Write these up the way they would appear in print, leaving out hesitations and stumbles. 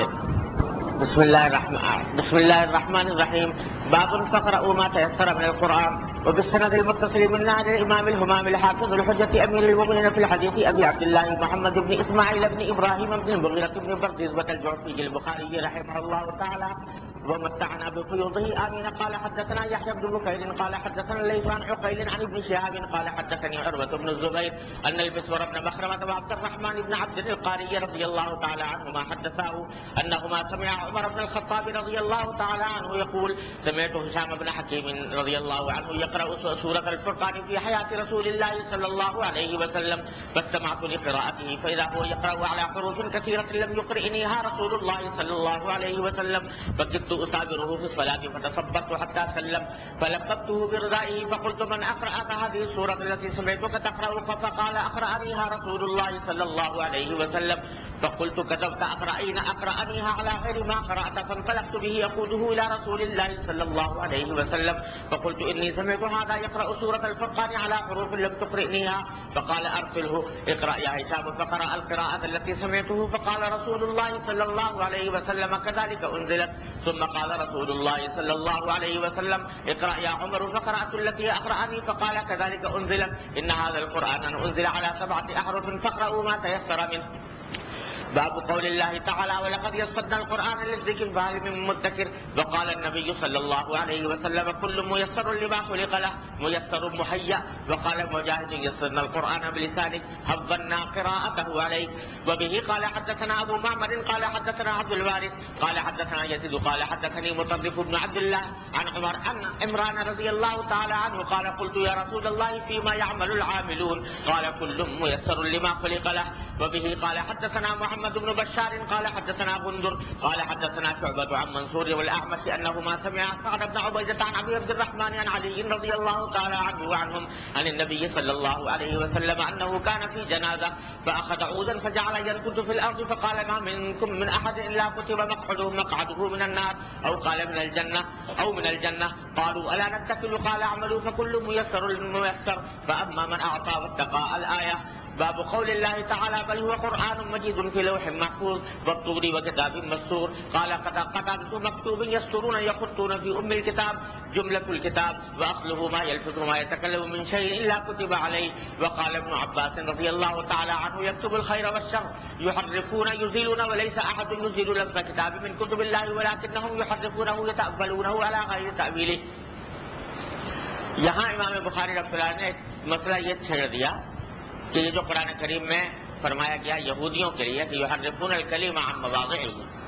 سے۔ بسم اللہ الرحمن الرحیم۔ باب فقرؤوا ما تيسر من القرآن وبالسند المتصل من نهج الإمام الهمام الحافظ الحجة أمير المؤمنين في الحديث أبي عبد الله محمد بن إسماعيل بن إبراهيم بن المغيرة بن بردزبة الجعفي البخاري رحمه الله تعالى ومتعنا بفيوضه آمين. قال حدثنا يحيى بن بكير قال حدثنا الليث عن عقيل عن ابن شهاب قال حدثني عروة بن الزبير أن المسور بن مخرمة وعبد الرحمن بن عبد القاري رضي الله تعالى عنهما حدثاه أنهما سمع عمر بن الخطاب رضي الله تعالى عنه يقول سمعت هشام بن حكيم رضي الله عنه يقرأ سورة الفرقان في حياة رسول الله صلى الله عليه وسلم فاستمعت لقراءته فإذا هو يقرأ على حروف كثيرة لم يقرئنيها رسول الله صلى الله عليه وسلم فكدت أسابره في الصلاة فتصبرت حتى سلم فلقبته بردائه فقلت من أقرأك هذه السورة التي سمعتك تقرأ؟ فقال أقرأنيها رسول الله صلى الله عليه وسلم فقلت كذبت أقرأنيها على غير ما قرأت فانطلقت به أقوده إلى رسول الله صلى الله عليه وسلم فقلت إني سمعت هذا يقرأ سورة الفرقان على حروف لم تقرئنيها فقال أرسله اقرأ يا هشام فقرأ القراءة التي سمعته فقال رسول الله صلى الله عليه وسلم كذلك أنزلت ثم قال رسول الله صلى الله عليه وسلم اقرأ يا عمر فقرأت التي أقرأني فقال كذلك أنزلت إن هذا القرآن أنزل على 7 أحرف فاقرأوا ما تيسر منه. باب قول الله تعالى ولقد يسرنا القرآن للذكر فهل من مدكر وقال النبي صلى الله عليه وسلم كل ميسر لما خلق له ميسر مهيأ وقال مجاهد يسرنا القرآن بلسانك هبنا قراءته عليه. وبه قال حدثنا أبو معمر قال حدثنا عبد الوارث قال حدثنا يزيد قال حدثني مطرف بن عبد الله عن عمر عن عمران رضي الله تعالى عنه قال قلت يا رسول الله فيما يعمل العاملون قال كل ميسر لما خلق له. وبه قال حدثنا محمد بن بشار قال حدثنا غندر قال حدثنا شعبة عن منصور والأعمش أنهما سمع سعد بن عبيدة عن أبي عبد الرحمن عن علي رضي الله تعالى عنه وعنهم عن النبي صلى الله عليه وسلم أنه كان في جنازة فأخذ عودا فجعل يركض في الأرض فقال ما منكم من أحد إلا كتب مقعده من النار أو قال من الجنة أو من الجنة. قالوا ألا نتكل قال اعملوا فكل ميسر فأما من أعطى واتقى. الآية. باب قول الله تعالى بل هو قرآن مجيد في لوح محفوظ والطور وكتاب مسطور. قال قتادة مكتوب يسطرون يخطون في أم الكتاب جملة الكتاب وأصله ما يلفظ ما يتكلم من شيء إلا كتب عليه. وقال ابن عباس رضي الله تعالى عنه يكتب الخير والشر يحرفون يزيلون وليس أحد يزيل لفظ كتاب من كتب الله ولكنهم يحرفونه يتأولونه على غير تأويله. یہاں امام بخاری رحمۃ اللہ نے ایک مسئلہ یہ چھیڑ دیا کہ یہ جو قرآن کریم میں فرمایا گیا یہودیوں کے لیے کہ یحرفون الکلم عن مواضعہ،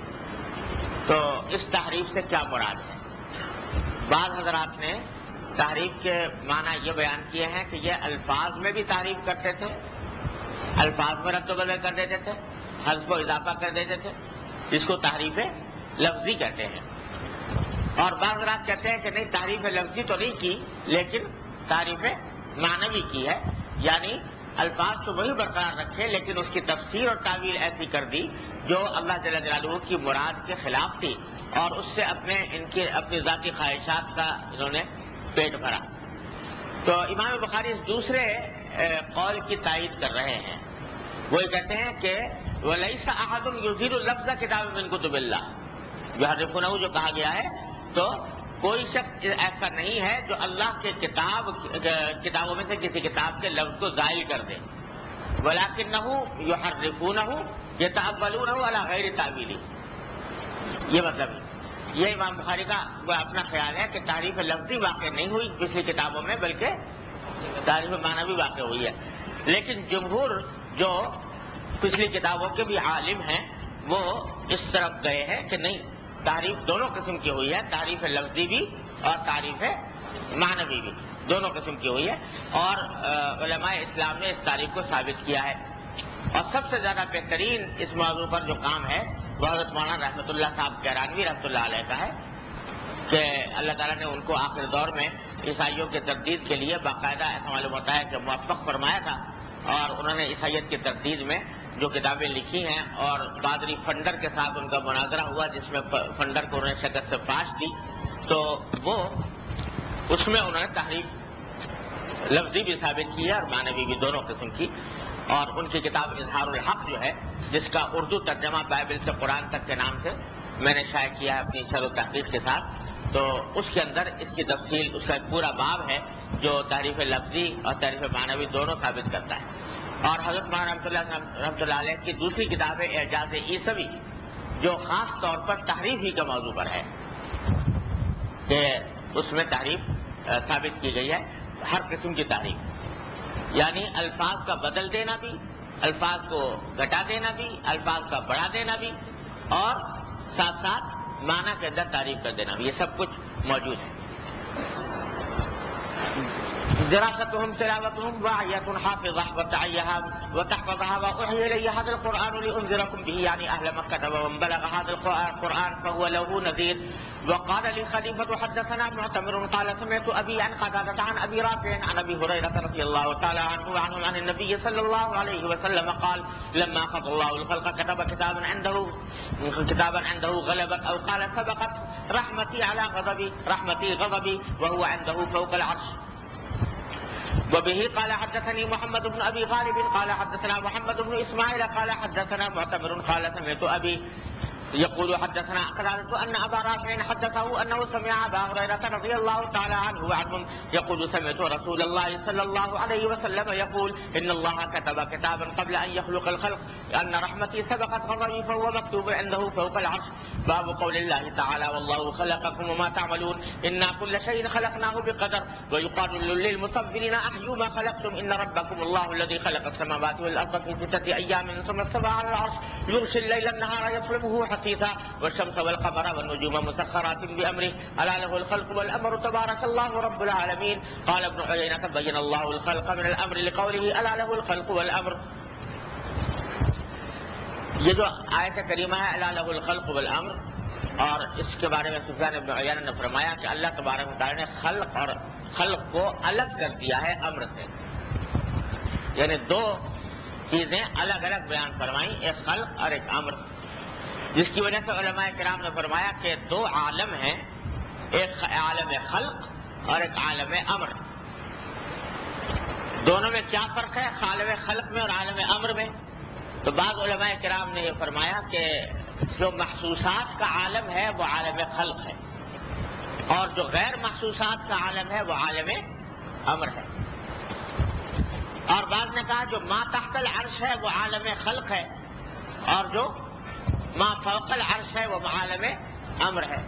تو اس تحریف سے کیا مراد ہے؟ بعض حضرات نے تحریف کے معنی یہ بیان کیے ہیں کہ یہ الفاظ میں بھی تحریف کرتے تھے، الفاظ میں رد و بدل کر دیتے تھے، حذف و اضافہ کر دیتے تھے، اس کو تحریف لفظی کہتے ہیں. اور بعض حضرات کہتے ہیں کہ نہیں، تحریف لفظی تو نہیں کی لیکن تحریف معنوی کی ہے، یعنی الفاظ تو وہی برقرار رکھے لیکن اس کی تفسیر اور تعویل ایسی کر دی جو اللہ جل جلالہ کی مراد کے خلاف تھی اور اس سے اپنی ذاتی خواہشات کا انہوں نے پیٹ بھرا. تو امام بخاری اس دوسرے قول کی تائید کر رہے ہیں. وہ یہ کہتے ہیں کہ وَلَيْسَ أَحَدٌ يُزِيلُ اللَّفْظَ كِتَابٍ مِّن كُتُبِ اللَّهِ، جو حرفونہ جو کہا گیا ہے تو کوئی شخص ایسا نہیں ہے جو اللہ کے کتابوں میں سے کسی کتاب کے لفظ کو زائل کر دے. وَلَكِنَّهُ يُحَرِّفُونَهُ يَتَأَوَّلُونَهُ عَلَى غَيْرِ تَأْوِيلِهِ. یہ مطلب ہے، یہ امام بخاری کا اپنا خیال ہے کہ تحریف لفظی واقع نہیں ہوئی پچھلی کتابوں میں بلکہ تحریف معنوی واقع ہوئی ہے. لیکن جمہور جو پچھلی کتابوں کے بھی عالم ہیں وہ اس طرف گئے ہیں کہ نہیں، تعریف دونوں قسم کی ہوئی ہے، تعریف لفظی بھی اور تعریف معنوی بھی دونوں قسم کی ہوئی ہے. اور علماء اسلام نے اس تعریف کو ثابت کیا ہے. اور سب سے زیادہ بہترین اس موضوع پر جو کام ہے وہ حضرت مولانا رحمۃ اللہ صاحب کیرانوی رحمۃ اللہ علیہ کا ہے کہ اللہ تعالیٰ نے ان کو آخر دور میں عیسائیوں کے تردید کے لیے باقاعدہ ایسا معلوم ہوتا ہے کہ موفق فرمایا تھا، اور انہوں نے عیسائیت کی تردید میں جو کتابیں لکھی ہیں اور پادری فنڈر کے ساتھ ان کا مناظرہ ہوا جس میں فنڈر کو انہوں نے شکست سے پاش دی، تو وہ اس میں انہوں نے تحریف لفظی بھی ثابت کی ہے اور معنوی بھی دونوں قسم کی اور ان کی کتاب اظہار الحق جو ہے، جس کا اردو ترجمہ بائبل سے قرآن تک کے نام سے میں نے شائع کیا ہے اپنی شرح و تحقیق کے ساتھ، تو اس کے اندر اس کی تفصیل، اس کا ایک پورا باب ہے جو تحریف لفظی اور تحریف معنوی دونوں ثابت کرتا ہے۔ اور حضرت مولانا رحمۃ اللہ علیہ کی دوسری کتاب ہے اعجاز عیسوی، جو خاص طور پر تحریف ہی کے موضوع پر ہے، کہ اس میں تحریف ثابت کی گئی ہے، ہر قسم کی تحریف، یعنی الفاظ کا بدل دینا بھی، الفاظ کو گھٹا دینا بھی، الفاظ کا بڑھا دینا بھی، اور ساتھ ساتھ معنی کے اندر تعریف کر دینا بھی، یہ سب کچھ موجود ہے۔ دراستهم تلاوتهم واعية حافظة وتعيها وتحفظها وأوحي إلي هذا القرآن لأنذركم به يعني أهل مكة ومن بلغ هذا القرآن فهو له نذير. وقال لي خليفة حدثنا معتمر قال سمعت أبي عن قتادة عن أبي رافع عن أبي هريرة رضي الله تعالى عنه وعنهم عن النبي صلى الله عليه وسلم قال لما قضى الله الخلق كتب كتابا عنده غلبت أو قال سبقت رحمتي على غضبي رحمتي غضبي وهو عنده فوق العرش. وبه قال حدثني محمد بن أبي غالب قال حدثنا محمد بن إسماعيل قال حدثنا معتمر قال سمعت أبي يقول حدثنا قتادة أن أبا رافع حدثه أنه سمع أبا هريرة رضي الله تعالى عنه وعنهم يقول سمعت رسول الله صلى الله عليه وسلم يقول إن الله كتب كتابا قبل أن يخلق الخلق أن رحمتي سبقت غضبي فهو مكتوب عنده فوق العرش. باب قول الله تعالى والله خلقكم وما تعملون إنا كل شيء خلقناه بقدر. ويقال للمصبرين أحيوا ما خلقتم إن ربكم الله الذي خلق السماوات والأرض في 6 أيام ثم استوى على العرش يغشي الليل النهار يطلبه حثيثا والشمس والقمر والنجوم مسخرات بأمره ألا له الخلق والأمر تبارك الله رب العالمين. قال ابن عيينة بين الله الخلق من الأمر لقوله ألا له الخلق والأمر. یہ جو آیت کریمہ ہے الا لہ الخلق والامر، اور اس کے بارے میں سفیان بن عیینہ نے فرمایا کہ اللہ تبارک و تعالی نے خلق اور خلق کو الگ کر دیا ہے امر سے، یعنی دو چیزیں الگ الگ بیان فرمائیں، ایک خلق اور ایک امر، جس کی وجہ سے علماء کرام نے فرمایا کہ دو عالم ہیں، ایک عالم خلق اور ایک عالم امر۔ دونوں میں کیا فرق ہے عالم خلق میں اور عالم امر میں؟ تو بعض علماء کرام نے یہ فرمایا کہ جو محسوسات کا عالم ہے وہ عالم خلق ہے، اور جو غیر محسوسات کا عالم ہے وہ عالم امر ہے۔ اور بعض نے کہا جو ما تحت العرش ہے وہ عالم خلق ہے، اور جو ما فوق العرش ہے وہ عالم امر ہے۔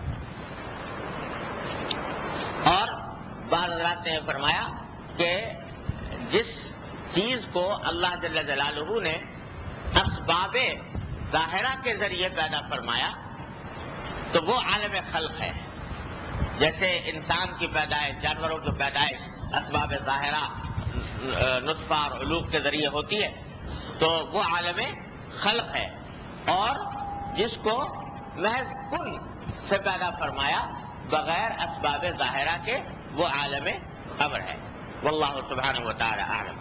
اور بعض حضرات نے فرمایا کہ جس چیز کو اللہ جل جلالہ نے اسباب ظاہرہ کے ذریعے پیدا فرمایا تو وہ عالم خلق ہے، جیسے انسان کی پیدائش، جانوروں کی پیدائش اسباب ظاہرہ نطفہ اور علوق کے ذریعے ہوتی ہے، تو وہ عالم خلق ہے۔ اور جس کو محض کن سے پیدا فرمایا بغیر اسباب ظاہرہ کے وہ عالم امر ہے۔ واللہ سبحانہ و تعالی اعلم۔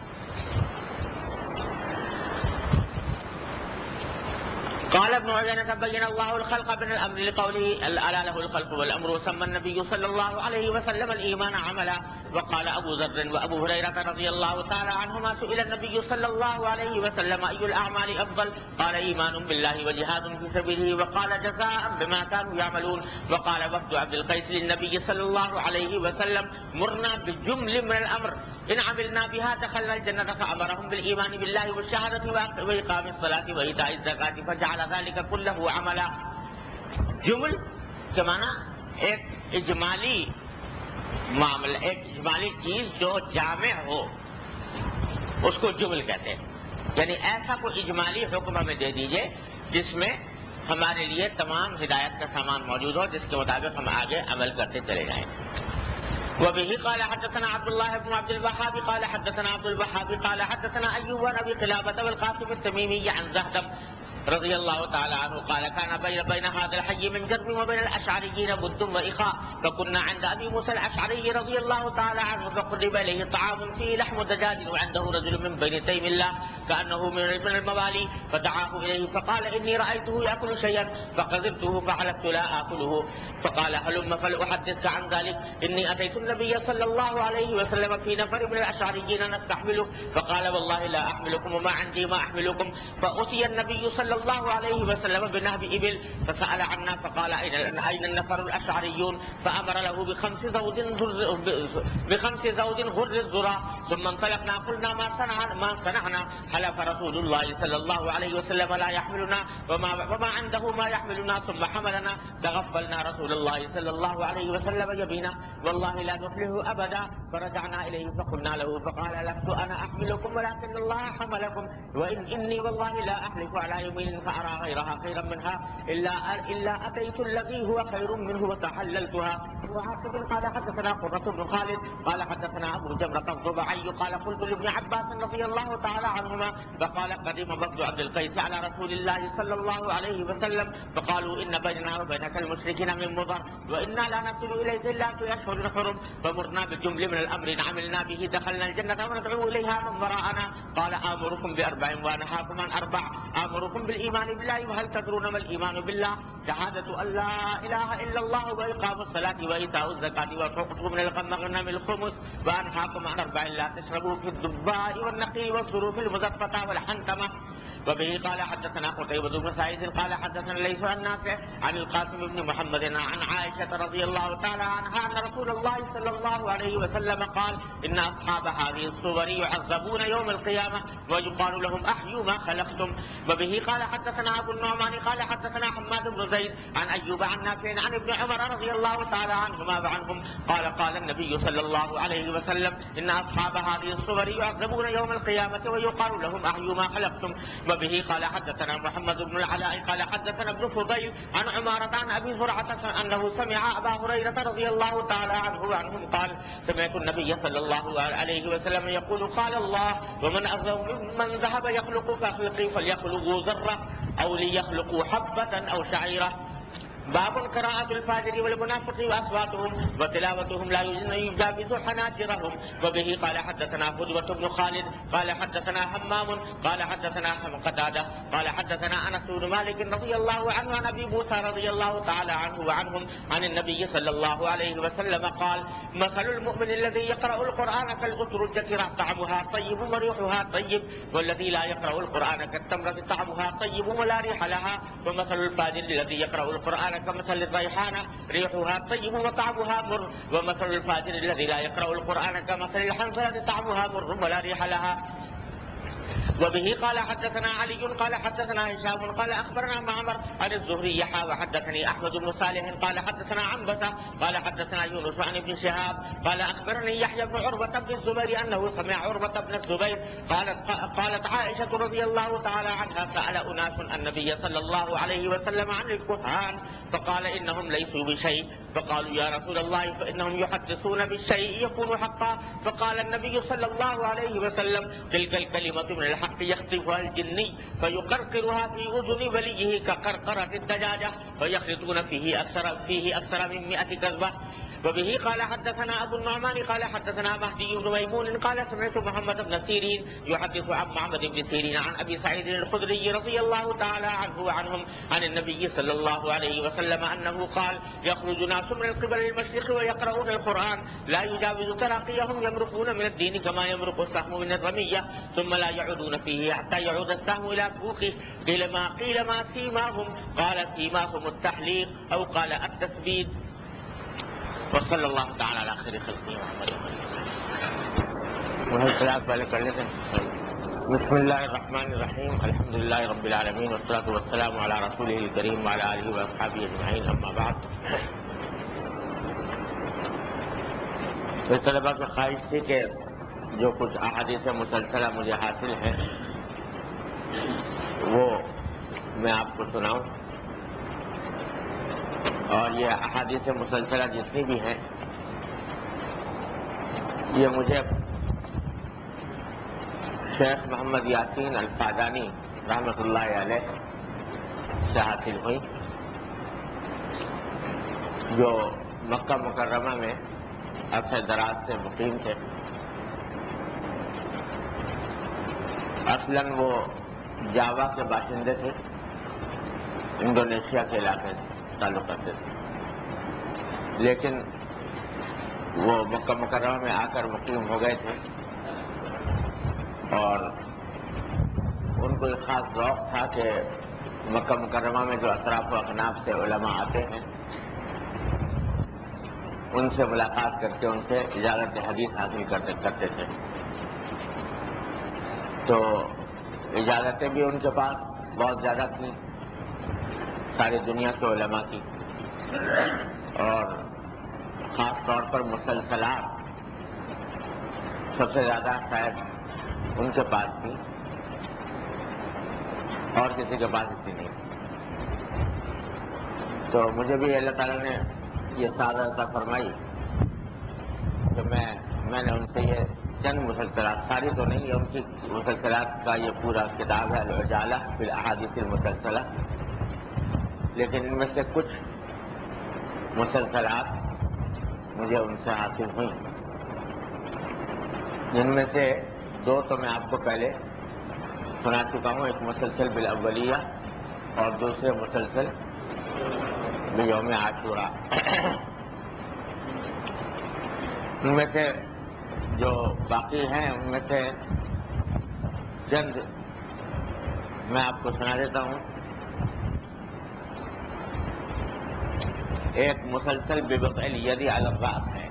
قال ابن عيينة بين الله الخلق من الأمر لقوله ألا له الخلق والأمر. وسمى النبي صلى الله عليه وسلم الإيمان عملا. وقال أبو ذر وأبو هريرة رضي الله تعالى عنهما سئل النبي صلى الله عليه وسلم أي الأعمال أفضل؟ قال إيمان بالله وجهاد في سبيله. وقال جزاء بما كانوا يعملون. وقال وفد عبد القيس للنبي صلى الله عليه وسلم مرنا بجمل من الأمر إن عملنا بها دخلنا الجنة فأمرهم بالإيمان بالله والشهادة وإقام الصلاة وإيتاء الزكاة فجعل ذلك كله عملا. جمل کے معنی ایک اجمالی معاملہ، ایک اجمالی چیز جو جامع ہو اس کو جمل کہتے ہیں، یعنی ایسا کوئی اجمالی حکم ہمیں دے دیجئے جس میں ہمارے لیے تمام ہدایت کا سامان موجود ہو، جس کے مطابق ہم آگے عمل کرتے چلے جائیں۔ وبه قال حدثنا عبد الله بن عبد الوهاب قال حدثنا عبد الوهاب قال حدثنا أيوب بن أبي قلابة والقاسم التميمي عن زهدم رضي الله تعالى عنه قال كان بين هذا الحي من جرم وبين الأشعريين بد وإخاء، فكنا عند أبي موسى الأشعري رضي الله تعالى عنه فقرب إليه طعام فيه لحم دجاج وعنده رجل من بني تيم الله كأنه من الموالي، فدعاه إليه فقال إني رأيته يأكل شيئا فقذرته فحلفت لا آكله، فقال هلم فلأحدثك عن ذلك، إني أتيت النبي صلى الله عليه وسلم في نفر من الأشعريين نستحمله، فقال والله لا أحملكم وما عندي ما أحملكم، فأتي النبي صلى الله عليه وسلم بنهب إبل فسأل عنا فقال أين النفر الأشعريون، فأمر له بخمس زود غر الذرى، ثم انطلقنا قلنا ما صنعنا، حلف رسول الله صلى الله عليه وسلم لا يحملنا وما عنده ما يحملنا، ثم حملنا تغفلنا رسول الله صلى الله عليه وسلم يبينا والله لا نفلح أبدا، فرجعنا إليه فقلنا له فقال لست أنا أحملكم ولكن الله حملكم، إني والله لا أحلف على يمين فأرى غيرها خيرا منها إلا أتيت الذي هو خير منه وتحللتها. وحافظ قال حدثنا قرة بن خالد قال حدثنا أبو جمرة الضبعي قال قلت لابن عباس رضي الله تعالى عنهما فقال قدم وفد عبد القيس على رسول الله صلى الله عليه وسلم فقالوا إن بيننا وبينك المشركين من مضر وإنا لا نصل إليك إلا في أشهر الحرم، فمرنا بالجمل من الأمر عملنا به دخلنا الجنة وندعو إليها من وراءنا، قال آمركم بأربع وأنهاكم عن أربع، آمركم بالإيمان بالله وهل تدرون ما الإيمان بالله؟ شهادة أن لا إله إلا الله وإقام الصلاة وإيتاء الزكاة وتعطوا من المغنم الخمس، وأنهاكم عن أربع لا تشربوا في الدباء والنقي والظروف المزفة والحنتمة. وبه قال حدثنا قتيبة بن سعيد قال حدثنا ليس عن نافع عن القاسم بن محمد عن عائشة رضي الله تعالى عنها أن رسول الله صلى الله عليه وسلم قال إن أصحاب هذه الصور يعذبون يوم القيامة ويقال لهم أحيوا ما خلقتم. وبه قال حدثنا أبو النعمان قال حدثنا حماد بن زيد عن أيوب عن نافع عن ابن عمر رضي الله تعالى عنهما وعنهم قال النبي صلى الله عليه وسلم إن أصحاب هذه الصور يعذبون يوم القيامة ويقال لهم أحيوا ما خلقتم. وبه قال حدثنا محمد بن العلاء قال حدثنا ابن فضيل عن عمارة عن أبي زرعة أنه سمع أبا هريرة رضي الله تعالى عنه وعنهم قال سمعت النبي صلى الله عليه وسلم يقول قال الله ومن أظلم ممن ذهب يخلق كخلقي فليخلقوا ذرة أو ليخلقوا حبة أو شعيرة. باب قراءة الفاجر والمنافق وأصواتهم وتلاوتهم لا يجاوز حناجرهم. وبه قال حدثنا قدوة بن خالد قال حدثنا همام قال حدثنا قتادة قال حدثنا أنس بن مالك رضي الله عنه عن أبي موسى رضي الله تعالى عنه وعنهم عن النبي صلى الله عليه وسلم قال مثل المؤمن الذي يقرأ القرآن كالأترجة طعمها طيب وريحها طيب، والذي لا يقرأ القرآن كالتمرة طعمها طيب ولا ريح لها، ومثل الفاجر الذي يقرأ القرآن كمثل الريحانة ريحها طيب وطعمها مر، ومثل الفاجر الذي لا يقرأ القرآن كمثل الحنظلة طعمها مر ولا ريح لها. وبه قال حدثنا علي قال حدثنا هشام قال أخبرنا معمر عن الزهري وحدثني أحمد بن صالح قال حدثنا عنبسة قال حدثنا يونس عن ابن شهاب قال أخبرني يحيى بن عروة بن الزبير أنه سمع عروة بن الزبير قالت عائشة رضي الله تعالى عنها سأل أناس النبي صلى الله عليه وسلم عن الكهان فقال إنهم ليسوا بشيء، فقالوا يا رسول الله فإنهم يحدثون بالشيء يكون حقا، فقال النبي صلى الله عليه وسلم تلك الكلمة من الحق يخطفها الجني فيقرقرها في أذن وليه كقرقرة الدجاجة فيخلطون فيه أكثر من 100 كذبة. وبه قال حدثنا أبو النعمان قال حدثنا مهدي بن ميمون قال سمعت محمد بن سيرين يحدث عن محمد بن سيرين عن أبي سعيد الخدري رضي الله تعالى عنه وعنهم عن النبي صلى الله عليه وسلم أنه قال يخرج ناس من قبل المشرق ويقرؤون القرآن لا يجاوز تراقيهم يمرقون من الدين كما يمرق السهم من الرمية ثم لا يعودون فيه حتى يعود السهم إلى كوخه. قيل ما سيماهم قال سيماهم التحليق أو قال التثبيت. وصلى الله تعالى على خير خلقه محمد. بسم الله الرحمن الرحيم الحمد لله رب العالمين والصلاة والسلام على رسوله الكريم وعلى آله وأصحابه أجمعين أما بعد. اس طلبہ کی خواہش تھی کہ جو کچھ احادیث مسلسلہ مجھے حاصل ہیں وہ میں آپ کو سناؤں، اور یہ احادیث مسلسلہ جتنی بھی ہیں یہ مجھے شیخ محمد یاسین الفادانی رحمۃ اللہ علیہ سے حاصل ہوئی، جو مکہ مکرمہ میں عرصہ دراز سے مقیم تھے۔ اصلاً وہ جاوا کے باشندے تھے، انڈونیشیا کے علاقے سے تعلق رکھتے تھے، لیکن وہ مکہ مکرمہ میں آ کر مقیم ہو گئے تھے، اور ان کو ایک خاص ذوق تھا کہ مکہ مکرمہ میں جو اطراف و اکناف سے علماء آتے ہیں ان سے ملاقات کر کے ان سے اجازت حدیث حاصل کرتے تھے۔ تو اجازتیں بھی ان کے پاس بہت زیادہ تھیں، ساری دنیا کے علماء کی، اور خاص طور پر مسلسلات سب سے زیادہ شاید ان کے پاس تھی، اور کسی کے پاس اتنی نہیں۔ تو مجھے بھی اللہ تعالیٰ نے یہ سعادت عطا فرمائی کہ میں نے ان سے یہ چند مسلسلات، ساری تو نہیں، ان کی مسلسلات کا یہ پورا کتاب ہے العجالہ فی الاحادیث المسلسلہ، لیکن ان میں سے کچھ مسلسلات مجھے ان سے حاصل ہوئیں، جن میں سے دو تو میں آپ کو پہلے سنا چکا ہوں، ایک مسلسل بالاولیہ اور دوسرے مسلسل بیوم عاشوراء۔ ان میں سے جو باقی ہیں ان میں سے چند میں آپ کو سنا دیتا ہوں۔ ایک مسلسل بوضع الید علی الراس ہے،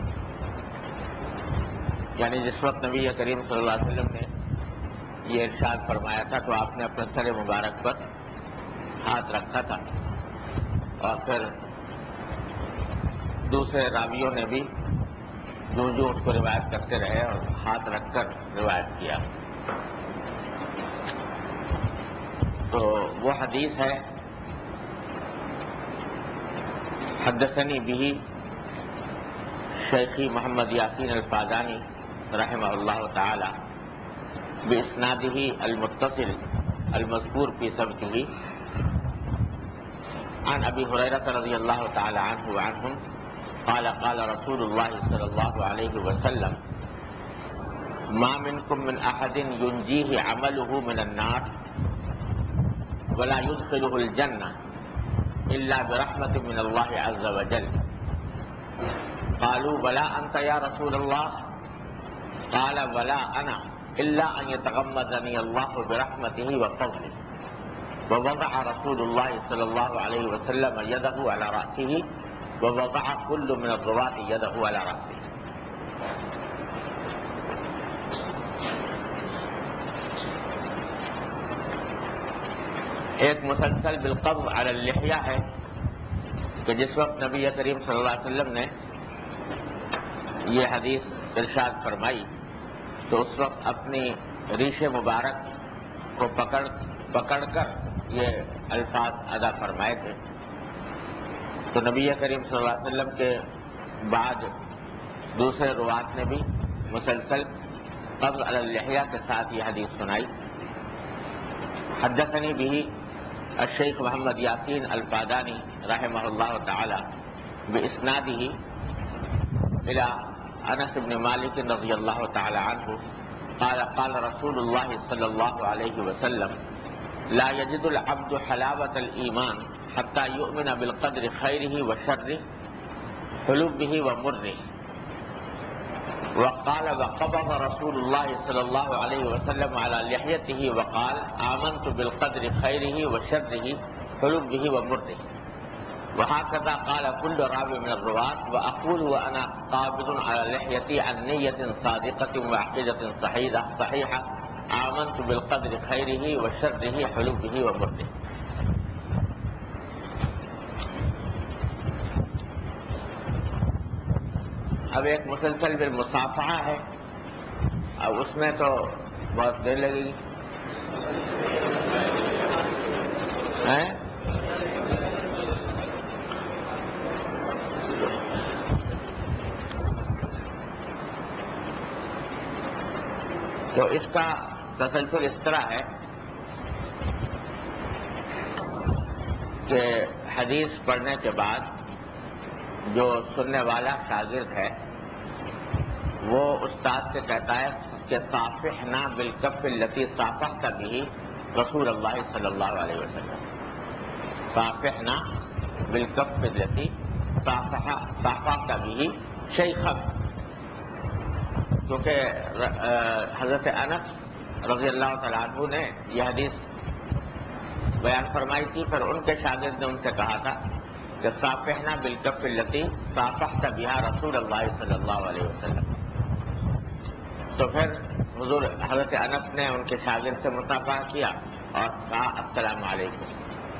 یعنی جس وقت نبی کریم صلی اللہ علیہ وسلم نے یہ ارشاد فرمایا تھا تو آپ نے اپنے سر مبارک پر ہاتھ رکھا تھا، اور پھر دوسرے راویوں نے بھی جو اس کو روایت کرتے رہے اور ہاتھ رکھ کر روایت کیا۔ تو وہ حدیث ہے حدثنی به شیخی محمد یاسین الفادانی رحمہ اللہ تعالی باسنادہ المتصل المذکور فی سبقہ عن ابی ہریرہ رضی اللہ تعالی عنہ وعنہم قال قال رسول اللہ صلی اللہ علیہ وسلم ما منکم من احد ینجیہ عملہ من النار ولا يدخله الجنة إلا برحمة من الله عز وجل قالوا ولا أنت يا رسول الله قال ولا أنا إلا أن يتغمدني الله برحمته وفضله ووضع رسول الله صلى الله عليه وسلم يده على رأسه ووضع كل من الرواة يده على رأسه۔ ایک مسلسل بالقبض علی اللحیہ ہے کہ جس وقت نبی کریم صلی اللہ علیہ وسلم نے یہ حدیث ارشاد فرمائی تو اس وقت اپنی ریش مبارک کو پکڑ کر یہ الفاظ ادا فرمائے تھے۔ تو نبی کریم صلی اللہ علیہ وسلم کے بعد دوسرے روات نے بھی مسلسل قبض علی اللحیہ کے ساتھ یہ حدیث سنائی۔ حدثنی به الشیخ محمد یاسین الفادانی رحمہ اللہ تعالی باسنادہ الى انس بن مالک رضی اللہ تعالی عنہ قال قال رسول اللہ صلی اللہ علیہ وسلم لا يجد العبد حلاوة الایمان حتى يؤمن بالقدر خیرہ وشرہ حلوه ومرہ۔ وقال وقبض رسول الله صلى الله عليه وسلم على لحيته وقال آمنت بالقدر خيره وشره حلوه ومره۔ وهكذا قال كل راوي من الرواة وأقول وأنا قابض على لحيتي عن نية صادقة وعقيدة صحيحة آمنت بالقدر خيره وشره حلوه ومره۔ اب ایک مسلسل بالمصافحہ ہے، اب اس میں تو بہت دیر لگے گی، تو اس کا تسلسل اس طرح ہے کہ حدیث پڑھنے کے بعد جو سننے والا شاگرد ہے وہ استاد سے کہتا ہے کہ صافحنا بالکف التی صافحت به رسول اللہ صلی اللہ علیہ وسلم. صافحنا بالکف التی صافحت به شیخک، کیونکہ حضرت انس رضی اللہ تعالیٰ عنہ نے یہ حدیث بیان فرمائی تھی، پھر ان کے شاگرد نے ان سے کہا تھا کہ صافحنا بالکف التی صافحت بها رسول اللہ صلی اللہ علیہ وسلم. تو پھر حضور حضرت انس نے ان کے شاگرد سے مصافحہ کیا اور کہا السلام علیکم.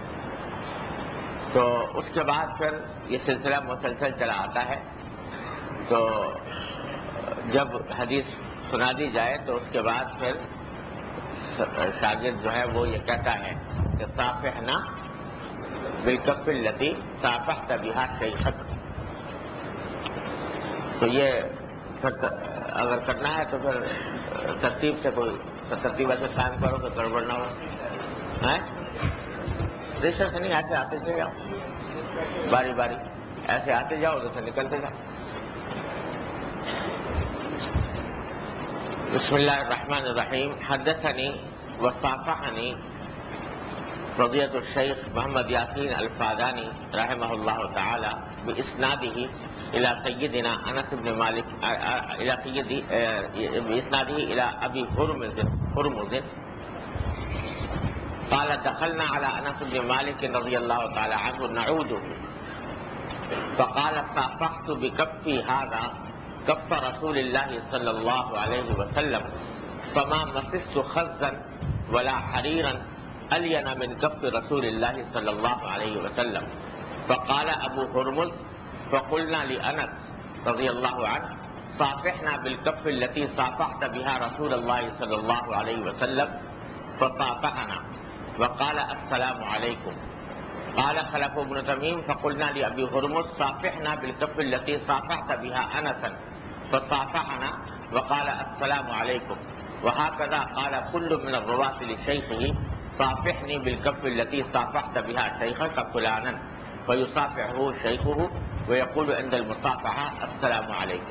تو اس کے بعد پھر یہ سلسلہ مسلسل چلا آتا ہے. تو جب حدیث سنا دی جائے تو اس کے بعد پھر شاگرد جو ہے وہ یہ کہتا ہے کہ صافحنا بالکف التی صافحت بها شیخک. تو یہ پھر اگر کرنا ہے تو پھر ترتیب سے کوئی ترتیب ایسے قائم کرو کہ گڑبڑ نہ ہو. پریشر سے نہیں، ایسے آتے چلے جاؤ باری باری، ایسے آتے جاؤ ادھر سے نکلتے جاؤ. بسم اللہ الرحمن الرحیم. حدثنی وصافحنی فضیلۃ الشیخ محمد یاسین الفادانی رحمہ اللہ تعالی باسنادہ الى سیدنا انس بن مالک باسنادہ الى ابی ہرمز قال دخلنا على انس بن مالک رضی اللہ تعالی عنہ نعوده فقال صافحت بکفی هذا کف رسول اللہ صلی اللہ علیہ وسلم فما مسست خزا ولا حريرا الين من کف رسول اللہ صلی اللہ علیہ وسلم. فقال ابو ہرمز فقلنا لانس رضی اللہ عنہ صافحنا بالکف التی صافحت بها رسول اللہ صلی اللہ علیہ وسلم فصافحنا وقال السلام علیکم. قال خلف بن تمیم فقلنا لابی ہرمز صافحنا بالکف التی صافحت بها انسا فصافحنا وقال السلام علیکم. وهكذا قال كل من الرواة لشيخه صافحني بالكف التي صافحت بها شيخك فلانا فيصافحه شيخه ويقول عند المصافحة السلام عليكم.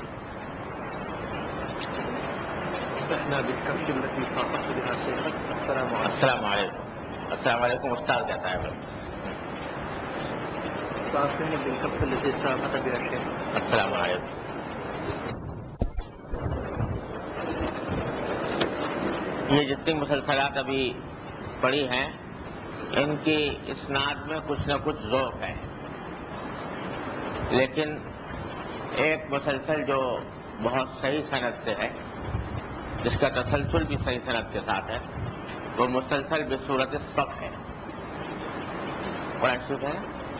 صافحنا بالكف التي صافحت بها شيخك السلام عليكم. السلام علیکم. السلام علیکم استاد کہتا ہے. صافحني بالكف التي صافحت بها شيخك السلام علیکم. یہ جتنی مسلسلات ابھی پڑھی ہیں ان کی اسناد میں کچھ نہ کچھ ذوق ہے، لیکن ایک مسلسل جو بہت صحیح سند سے ہے، جس کا تسلسل بھی صحیح سند کے ساتھ ہے، وہ مسلسل بصورت الصف ہے. قرآن شریف ہے.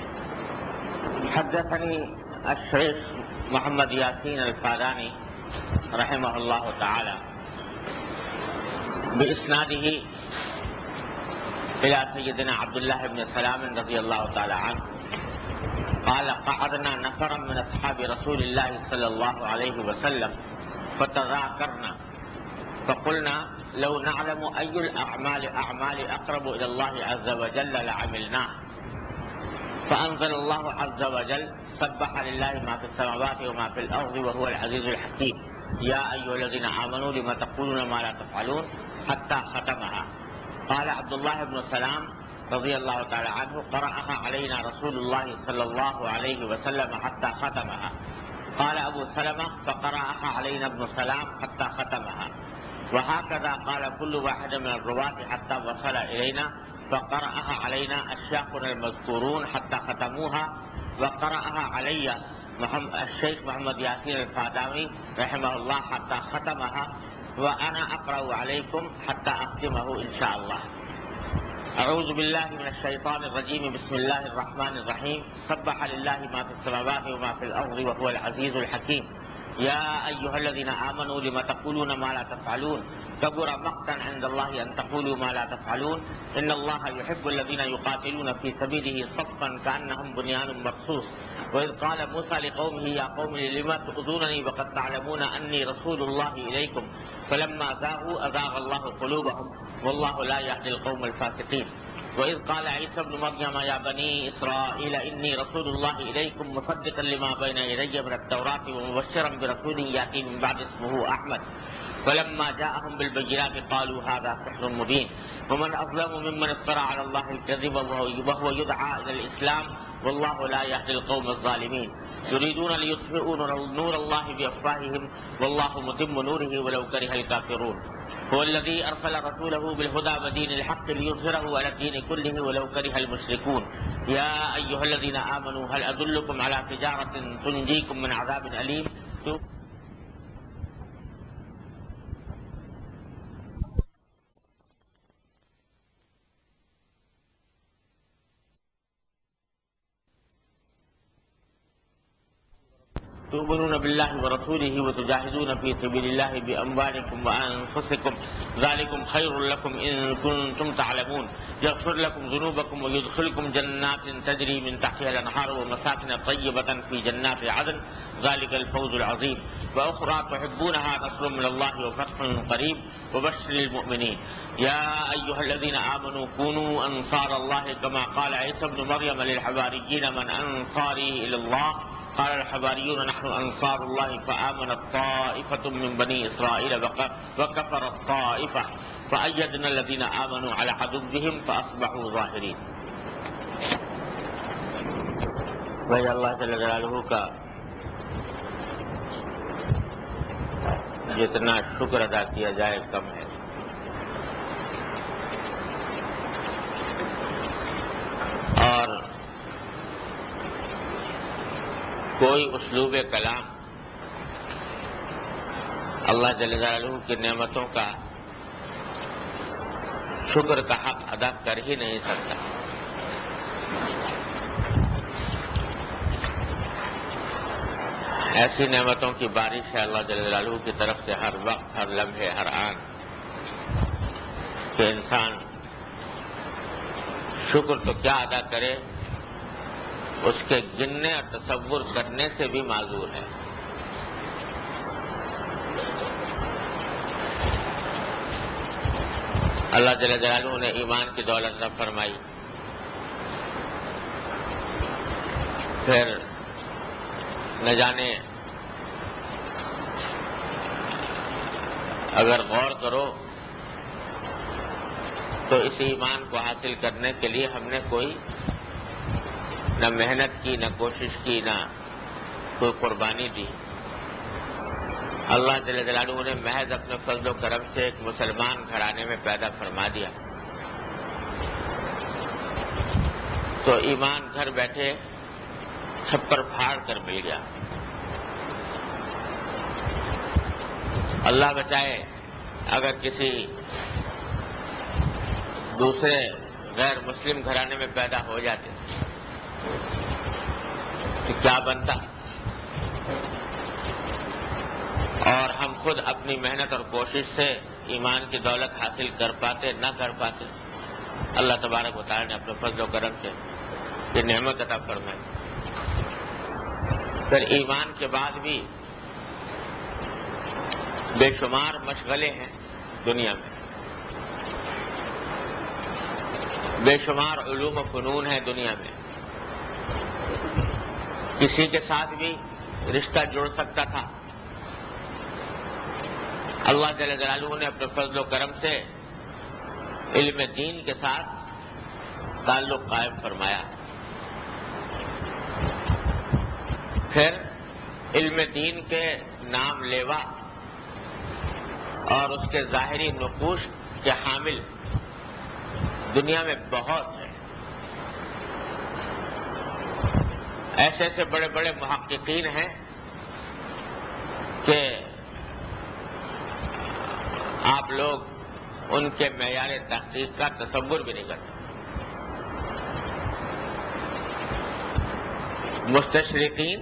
حدثني الشيخ محمد ياسين الفاداني رحمه الله تعالى بإسناده إلى سيدنا عبد الله بن سلام رضي الله تعالى عنه قال قعدنا نفرا من أصحاب رسول الله صلى الله عليه وسلم فتذاكرنا فقلنا لو نعلم أي الأعمال أقرب إلى الله عز وجل لعملناه. فأنزل الله عز وجل سبح لله ما في السماوات وما في الأرض وهو العزيز الحكيم يا أيها الذين آمنوا لما تقولون ما لا تفعلون حتى ختمها. قال عبد الله بن سلام رضي الله تعالى عنه قرأها علينا رسول الله صلى الله عليه وسلم حتى ختمها. قال أبو سلمة فقرأها علينا ابن سلام حتى ختمها. وهكذا قال كل واحد من الرواة حتى وصل إلينا فقرأها علينا أشياخنا المذكورون حتى ختموها. وقرأها علي الشيخ محمد ياسين الفاداني رحمه الله حتى ختمها وأنا أقرأ عليكم حتى أختمه إن شاء الله. أعوذ بالله من الشيطان الرجيم. بسم الله الرحمن الرحيم. سبح لله ما في السماوات وما في الأرض وهو العزيز الحكيم يا أيها الذين آمنوا لما تقولون ما لا تفعلون كبر مقتا عند الله أن تقولوا ما لا تفعلون إن الله يحب الذين يقاتلون في سبيله صفا كأنهم بنيان مرصوص. وإذ قال موسى لقومه يا قوم لم تؤذونني وقد تعلمون أني رسول الله إليكم فلما زاغوا أزاغ الله قلوبهم والله لا يهدي القوم الفاسقين. وإذ قال عيسى ابن مريم يا بني إسرائيل إني رسول الله إليكم مصدقا لما بين يدي من التوراة ومبشرا برسول يأتي من بعد اسمه أحمد فلما جاءهم بالبينات قالوا هذا سحر مبين ومن أظلم ممن افترى على الله الكذب وهو يدعى إلى الإسلام والله لا يهدي القوم الظالمين يريدون ليطفئوا نور الله بأفواههم والله متم نوره ولو كره الكافرون هو الذي أرسل رسوله بالهدى ودين الحق ليظهره على الدين كله ولو كره المشركون يا أيها الذين آمنوا هل أدلكم على تجارة تنجيكم من عذاب أليم تؤمنون بالله ورسوله وتجاهدون في سبيل الله بأموالكم وأنفسكم ذلكم خير لكم إن كنتم تعلمون يغفر لكم ذنوبكم ويدخلكم جنات تجري من تحتها الأنهار ومساكن طيبة في جنات عدن ذلك الفوز العظيم وأخرى تحبونها نصر من الله وفتح قريب وبشر المؤمنين يا أيها الذين آمنوا كونوا أنصار الله كما قال عيسى ابن مريم للحواريين من أنصاري إلى الله قال الحواريون نحن أنصار الله فآمنت طائفة من بني إسرائيل وكفر الطائفة فأيدنا الذين آمنوا على عدوهم فأصبحوا ظاهرين. بھائی اللہ جل جلالہ کا جتنا شکر ادا کیا جائے کم ہے. اور کوئی اسلوب کلام اللہ جل جلالہ کی نعمتوں کا شکر کا حق ادا کر ہی نہیں سکتا. ایسی نعمتوں کی بارش ہے اللہ جل جلالہ کی طرف سے ہر وقت ہر لمحے ہر آن کہ انسان شکر تو کیا ادا کرے اس کے گننے اور تصور کرنے سے بھی معذور ہے. اللہ جل جلالہ نے ایمان کی دولت نہ فرمائی, پھر نہ جانے اگر غور کرو تو اس ایمان کو حاصل کرنے کے لیے ہم نے کوئی نہ محنت کی, نہ کوشش کی, نہ کوئی قربانی دی. اللہ جل جلالہ نے محض اپنے فضل و کرم سے ایک مسلمان گھرانے میں پیدا فرما دیا تو ایمان گھر بیٹھے چھپر پھاڑ کر مل گیا. اللہ بچائے اگر کسی دوسرے غیر مسلم گھرانے میں پیدا ہو جاتے تو کیا بنتا, اور ہم خود اپنی محنت اور کوشش سے ایمان کی دولت حاصل کر پاتے نہ کر پاتے. اللہ تبارک و تعالی نے اپنے فضل و کرم سے یہ نعمت عطا فرمائی. پھر ایمان کے بعد بھی بے شمار مشغلے ہیں دنیا میں, بے شمار علوم و فنون ہیں دنیا میں. کسی کے ساتھ بھی رشتہ جڑ سکتا تھا. اللہ جل جلالہ نے اپنے فضل و کرم سے علم دین کے ساتھ تعلق قائم فرمایا. پھر علم دین کے نام لیوا اور اس کے ظاہری نقوش کے حامل دنیا میں بہت ہیں. ایسے ایسے بڑے بڑے محققین ہیں کہ آپ لوگ ان کے معیار تحقیق کا تصور بھی نہیں کرتے. مستشرقین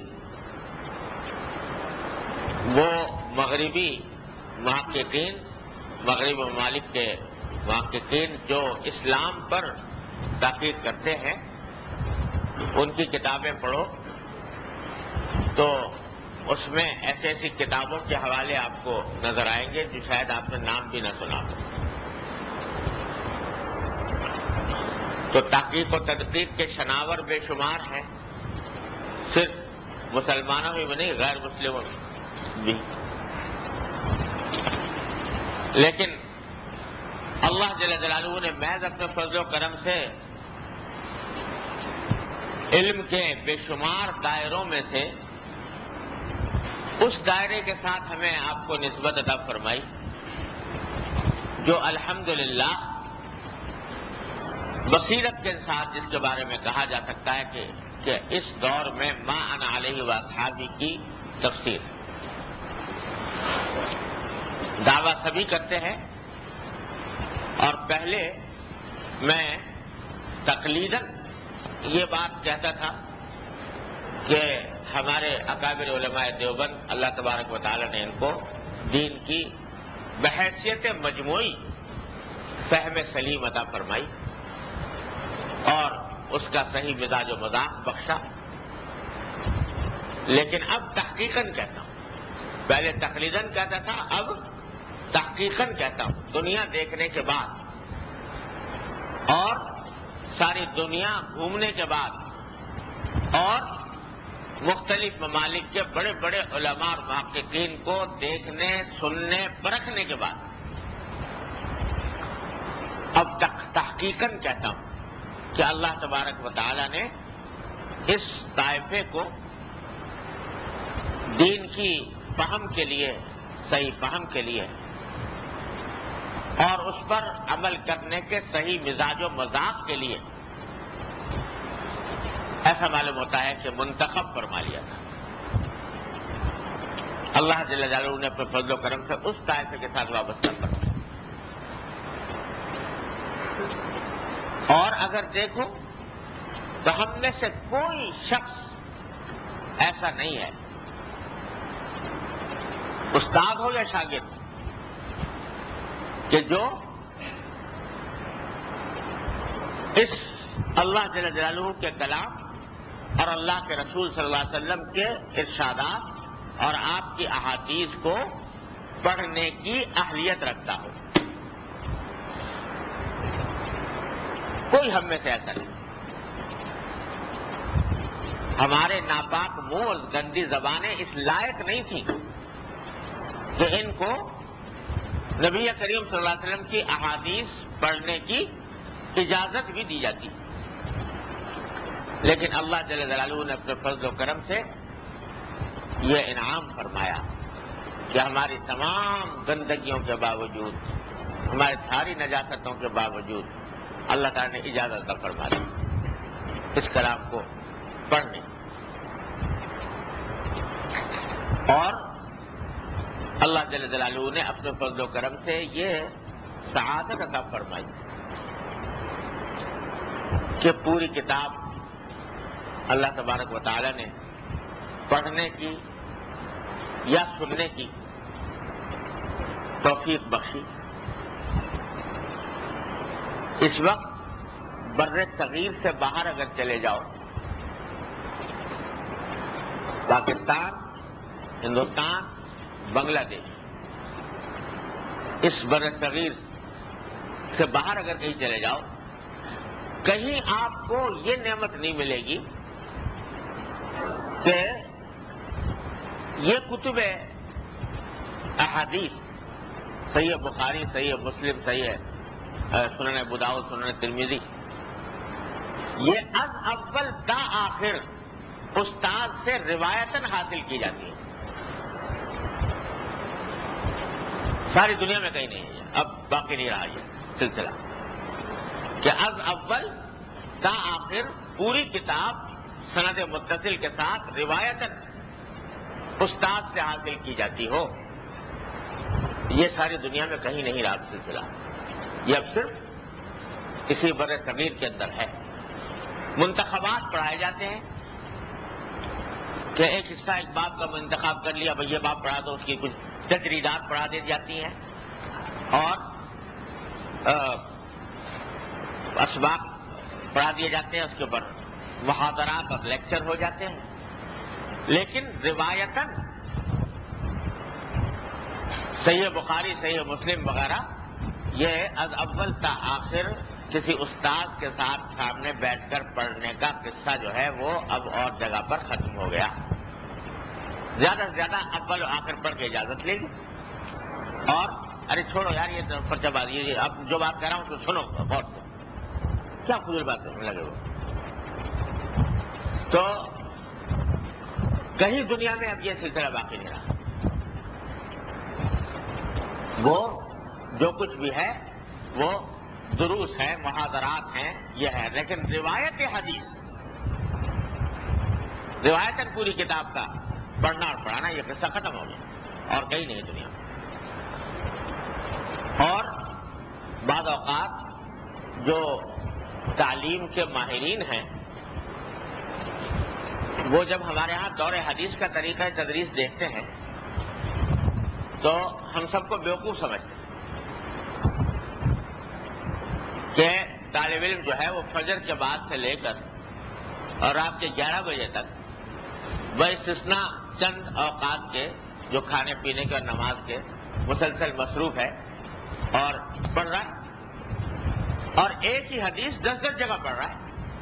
وہ مغربی محققین, مغربی ممالک کے محققین جو اسلام پر تحقیق کرتے ہیں, ان کی کتابیں پڑھو تو اس میں ایسی ایسی کتابوں کے حوالے آپ کو نظر آئیں گے جو شاید آپ نے نام بھی نہ سنا ہو. تو تحقیق و تدقیق کے شناور بے شمار ہیں، صرف مسلمانوں میں بھی نہیں، غیر مسلموں میں بھی. لیکن اللہ جل جلالہ نے محض اپنے فضل و کرم سے علم کے بے شمار دائروں میں سے اس دائرے کے ساتھ ہمیں آپ کو نسبت عطا فرمائی جو الحمدللہ بصیرت کے ساتھ جس کے بارے میں کہا جا سکتا ہے کہ اس دور میں ما انا علیہ واصحابی کی تفسیر. دعویٰ سبھی کرتے ہیں، اور پہلے میں تقلیداً یہ بات کہتا تھا کہ ہمارے اکابر علماء دیوبند اللہ تبارک و تعالی نے ان کو دین کی بحیثیت مجموعی فہم سلیم عطا فرمائی اور اس کا صحیح مزاج و مذاق بخشا. لیکن اب تحقیقاً کہتا ہوں، پہلے تقلیداً کہتا تھا، اب تحقیقاً کہتا ہوں، دنیا دیکھنے کے بعد اور ساری دنیا گھومنے کے بعد اور مختلف ممالک کے بڑے بڑے علماء اور محققین کو دیکھنے، سننے، پرکھنے کے بعد اب تحقیقاً کہتا ہوں کہ اللہ تبارک و تعالی نے اس طائفے کو دین کی فہم کے لیے، صحیح فہم کے لیے اور اس پر عمل کرنے کے صحیح مزاج و مذاق کے لیے ایسا معلوم ہوتا ہے کہ منتخب فرما لیا تھا. اللہ جل جلالہ نے اپنے فضل و کرم سے اس طائفے کے ساتھ وابستہ فرمایا. اور اگر دیکھو تو ہم میں سے کوئی شخص ایسا نہیں ہے، استاد ہو یا شاگرد، کہ جو اس اللہ جل جلالہ کے کلام اور اللہ کے رسول صلی اللہ علیہ وسلم کے ارشادات اور آپ کی احادیث کو پڑھنے کی اہلیت رکھتا ہو. کوئی ہم میں سے ایسا نہیں. ہمارے ناپاک منہ اور گندی زبانیں اس لائق نہیں تھیں کہ ان کو نبی کریم صلی اللہ علیہ وسلم کی احادیث پڑھنے کی اجازت بھی دی جاتی. لیکن اللہ جل جلالہ نے اپنے فضل و کرم سے یہ انعام فرمایا کہ ہماری تمام گندگیوں کے باوجود، ہماری ساری نجاستوں کے باوجود اللہ تعالیٰ نے اجازت عطا فرما دی اس کلام کو پڑھنے. اور اللہ جل جلالہ نے اپنے فضل و کرم سے یہ سعادت عطا فرمائی کہ پوری کتاب اللہ تبارک و تعالی نے پڑھنے کی یا سننے کی توفیق بخشی. اس وقت بر صغیر سے باہر اگر چلے جاؤ، پاکستان، ہندوستان، بنگلہ دیش، اس بر صغیر سے باہر اگر کہیں چلے جاؤ، کہیں آپ کو یہ نعمت نہیں ملے گی کہ یہ کتب احادیث، صحیح بخاری، صحیح مسلم، صحیح سنن ابو داؤد، سنن ترمذی، یہ از اول تا آخر استاد سے روایتاً حاصل کی جاتی ہے. ساری دنیا میں کہیں نہیں ہے، اب باقی نہیں رہا یہ سلسلہ کہ از اول تا آخر پوری کتاب سند متصل کے ساتھ روایتاً استاد سے حاصل کی جاتی ہو. یہ ساری دنیا میں کہیں نہیں رہا سلسلہ، یہ اب صرف اسی بر صغیر کے اندر ہے. منتخبات پڑھائے جاتے ہیں کہ ایک حصہ ایک باب کا انتخاب کر لیا، بھئی یہ باب پڑھا دو، اس کی کچھ تجریدات پڑھا دی جاتی ہیں اور اسباق پڑھا دیے جاتے ہیں، اس کے اوپر محاضرات اور لیکچر ہو جاتے ہیں. لیکن روایتاً صحیح بخاری، صحیح مسلم وغیرہ یہ از اول تا آخر کسی استاد کے ساتھ سامنے بیٹھ کر پڑھنے کا قصہ جو ہے وہ اب اور جگہ پر ختم ہو گیا. زیادہ سے زیادہ اول و آخر پڑھ کے اجازت لے لی اور ارے چھوڑو یار یہ پرچہ بازی ہے، اب جو بات کہہ رہا ہوں تو سنو غور سے، کیا فضول بات کرنے لگے وہ. تو کہیں دنیا میں اب یہ سلسلہ باقی نہیں رہا. وہ جو کچھ بھی ہے وہ دروس ہیں، محاضرات ہیں، یہ ہے. لیکن روایت حدیث، روایتاً پوری کتاب کا پڑھنا اور پڑھانا، یہ قصہ ختم ہو گیا اور کہیں نہیں دنیا میں. اور بعض اوقات جو تعلیم کے ماہرین ہیں وہ جب ہمارے ہاں دور حدیث کا طریقہ تدریس دیکھتے ہیں تو ہم سب کو بیوقوف سمجھتے ہیں کہ طالب علم جو ہے وہ فجر کے بعد سے لے کر اور رات کے 11 بجے تک باستثناء چند اوقات کے جو کھانے پینے کے اور نماز کے مسلسل مصروف ہے اور پڑھ رہا ہے، اور ایک ہی حدیث 10 جگہ پڑھ رہا ہے،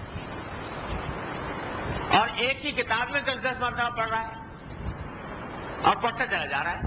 اور ایک ہی کتاب میں 10 مرتبہ پڑھ رہا ہے اور پڑھتا چلا جا رہا ہے.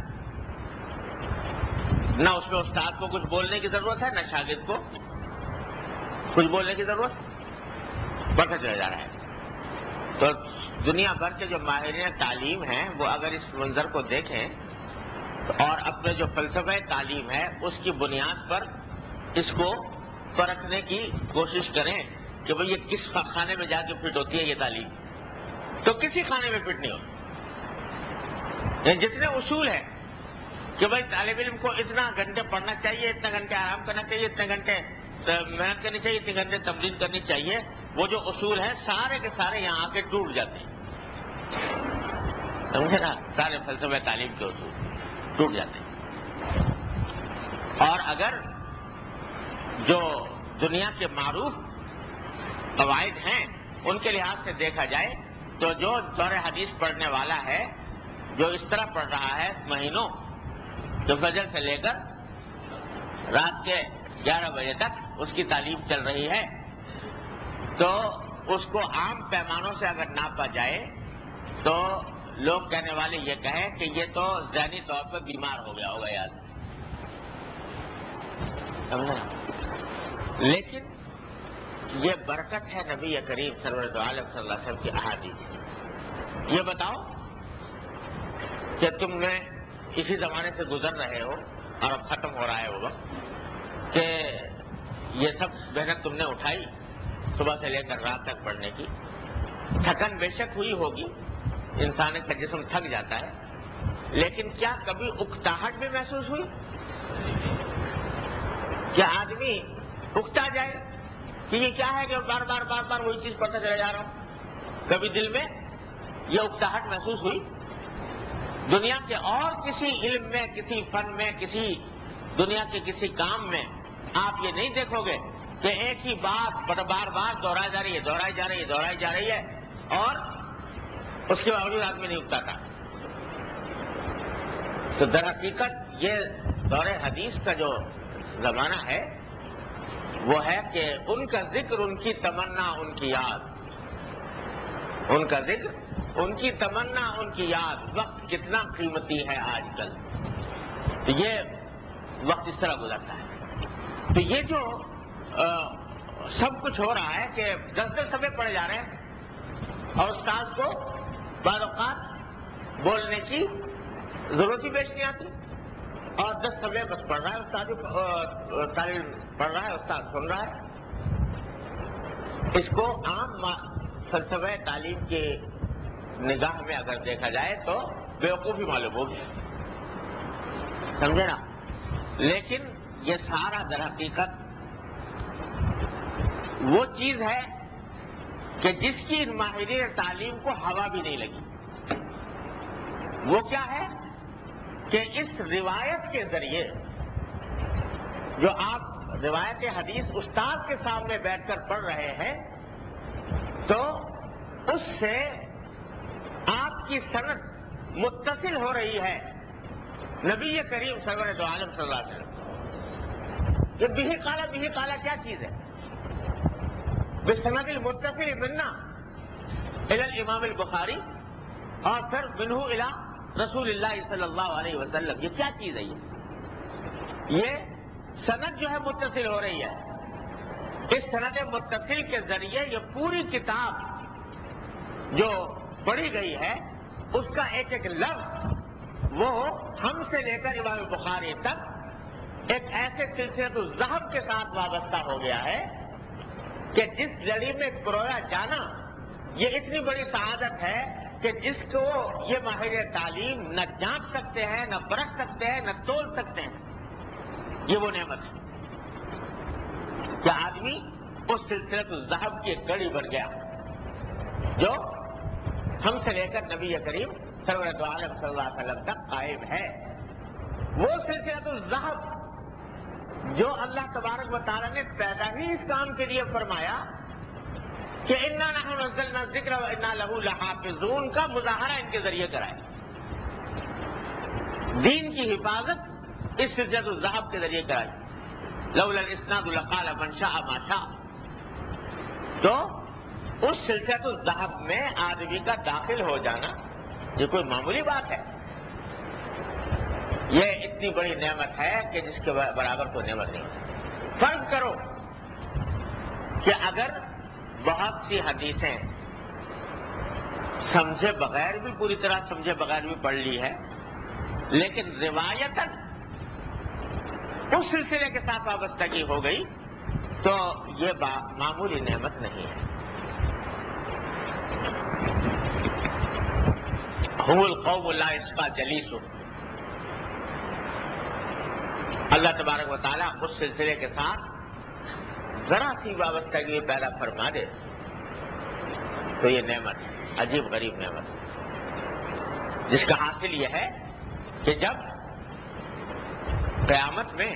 نہ اس میں استاد کو کچھ بولنے کی ضرورت ہے، نہ شاگرد کو کچھ بولنے کی ضرورت، پڑھتا چلا جا رہا ہے. تو دنیا بھر کے جو ماہرین تعلیم ہیں وہ اگر اس منظر کو دیکھیں اور اپنے جو فلسفہ تعلیم ہے اس کی بنیاد پر اس کو پرکھنے کی کوشش کریں کہ بھئی یہ کس خانے میں جا کے فٹ ہوتی ہے یہ تعلیم، تو کسی خانے میں فٹ نہیں ہوتی. یعنی جتنے اصول ہیں کہ بھئی طالب علم کو اتنا گھنٹے پڑھنا چاہیے، اتنے گھنٹے آرام کرنا چاہیے، اتنے گھنٹے محنت کرنی چاہیے، اتنے گھنٹے تمرین کرنی چاہیے، وہ جو اصول ہیں سارے کے سارے یہاں آ کے ٹوٹ جاتے ہیں. سمجھے نا، سارے فلسفہ تعلیم کے اصول ٹوٹ جاتے ہیں. اور اگر جو دنیا کے معروف قواعد ہیں ان کے لحاظ سے دیکھا جائے تو جو دور حدیث پڑھنے والا ہے، جو اس طرح پڑھ رہا ہے مہینوں، جو فجر سے لے کر رات کے 11 بجے تک اس کی تعلیم چل رہی ہے، تو اس کو عام پیمانوں سے اگر ناپا جائے تو لوگ کہنے والے یہ کہیں کہ یہ تو ذہنی طور پر بیمار ہو گیا ہوگا یاد. لیکن یہ برکت ہے نبی کریم سرور دو عالم صلی اللہ علیہ وسلم کی احادیث. یہ بتاؤ کہ تم نے اسی زمانے سے گزر رہے ہو اور اب ختم ہو رہا ہے وہ وقت کہ یہ سب محنت تم نے اٹھائی صبح سے لے کر رات تک پڑھنے کی. تھکن بے شک ہوئی ہوگی، انسان کا جسم تھک جاتا ہے، لیکن کیا کبھی اکتاہٹ بھی محسوس ہوئی؟ کیا آدمی اکتا جائے کہ یہ کیا ہے کہ بار بار وہی چیز پڑھتا چلا جا رہا ہوں؟ کبھی دل میں یہ اکتاہٹ محسوس ہوئی؟ دنیا کے اور کسی علم میں، کسی فن میں، کسی دنیا کے کسی کام میں آپ یہ نہیں دیکھو گے کہ ایک ہی بات بار بار دہرائی جا رہی ہے اور اس کے باوجود آدمی نہیں اکتا تھا. تو در حقیقت یہ دور حدیث کا جو زمانہ ہے وہ ہے کہ ان کا ذکر، ان کی تمنا، ان کی یاد، ان کا ذکر، ان کی تمنا، ان کی یاد. وقت کتنا قیمتی ہے آج کل، یہ وقت اس طرح گزرتا ہے. تو یہ جو سب کچھ ہو رہا ہے کہ 10 صفحے پڑھے جا رہے ہیں اور استاد کو بعض اوقات بولنے کی ضرورت ہی پیش نہیں آتی، اور 10 صفحے بس پڑھ رہا ہے استاد، طالب پڑھ رہا ہے، استاد سن رہا ہے. اس کو عام فلسفہ تعلیم کی نگاہ میں اگر دیکھا جائے تو بیوقوفی معلوم ہوگی، سمجھے نا. لیکن یہ سارا در حقیقت وہ چیز ہے کہ جس کی ان ماہرین تعلیم کو ہوا بھی نہیں لگی. وہ کیا ہے کہ اس روایت کے ذریعے جو آپ روایت حدیث استاد کے سامنے بیٹھ کر پڑھ رہے ہیں تو اس سے آپ کی سند متصل ہو رہی ہے نبی کریم سرور دو عالم صلی اللہ علیہ وسلم. یہ بہی قالا کیا چیز ہے؟ بسند المتصل منا الی الامام البخاری اور پھر منہ الی رسول اللہ صلی اللہ علیہ وسلم. یہ کیا چیز ہے؟ یہ سند جو ہے متصل ہو رہی ہے. اس سند متصل کے ذریعے یہ پوری کتاب جو پڑھی گئی ہے اس کا ایک ایک لفظ وہ ہم سے لے کر امام بخاری تک ایک ایسے سلسلۃ الذہب کے ساتھ وابستہ ہو گیا ہے کہ جس لڑی میں پرویا جانا یہ اتنی بڑی سعادت ہے کہ جس کو یہ ماہر تعلیم نہ جانچ سکتے ہیں، نہ پرکھ سکتے ہیں، نہ تول سکتے ہیں. یہ وہ نعمت ہے کہ آدمی اس سلسلۃ الذہب کی ایک کڑی بن گیا جو ہم سے لے کر نبی کریم سرور دو عالم صلی اللہ علیہ وسلم تک قائم ہے. وہ سلسلۃ الذہب جو اللہ تبارک و تعالیٰ نے پیدا ہی اس کام کے لیے فرمایا کہ انا نحن نزلنا الذکر وانا لہ لحافظون کا مظاہرہ ان کے ذریعے کرایا. دین کی حفاظت اس سلسلۃ الذہب کے ذریعے کرائی. لولا الاسناد لقال من شاء ما شاء. تو اس سلسلۃ الذہب میں آدمی کا داخل ہو جانا یہ کوئی معمولی بات ہے. یہ اتنی بڑی نعمت ہے کہ جس کے برابر کوئی نعمت نہیں ہوتی. فرض کرو کہ اگر بہت سی حدیثیں سمجھے بغیر بھی پوری طرح سمجھے بغیر بھی پڑھ لی ہے لیکن روایتاً اس سلسلے کے ساتھ وابستگی ہو گئی تو یہ معمولی نعمت نہیں ہے. هم القوم لا يشقى جلیسهم. اللہ تبارک و تعالیٰ اس سلسلے کے ساتھ ذرا سی وابستگی پیدا فرما دے تو یہ نعمت ہے، عجیب غریب نعمت ہے، جس کا حاصل یہ ہے کہ جب قیامت میں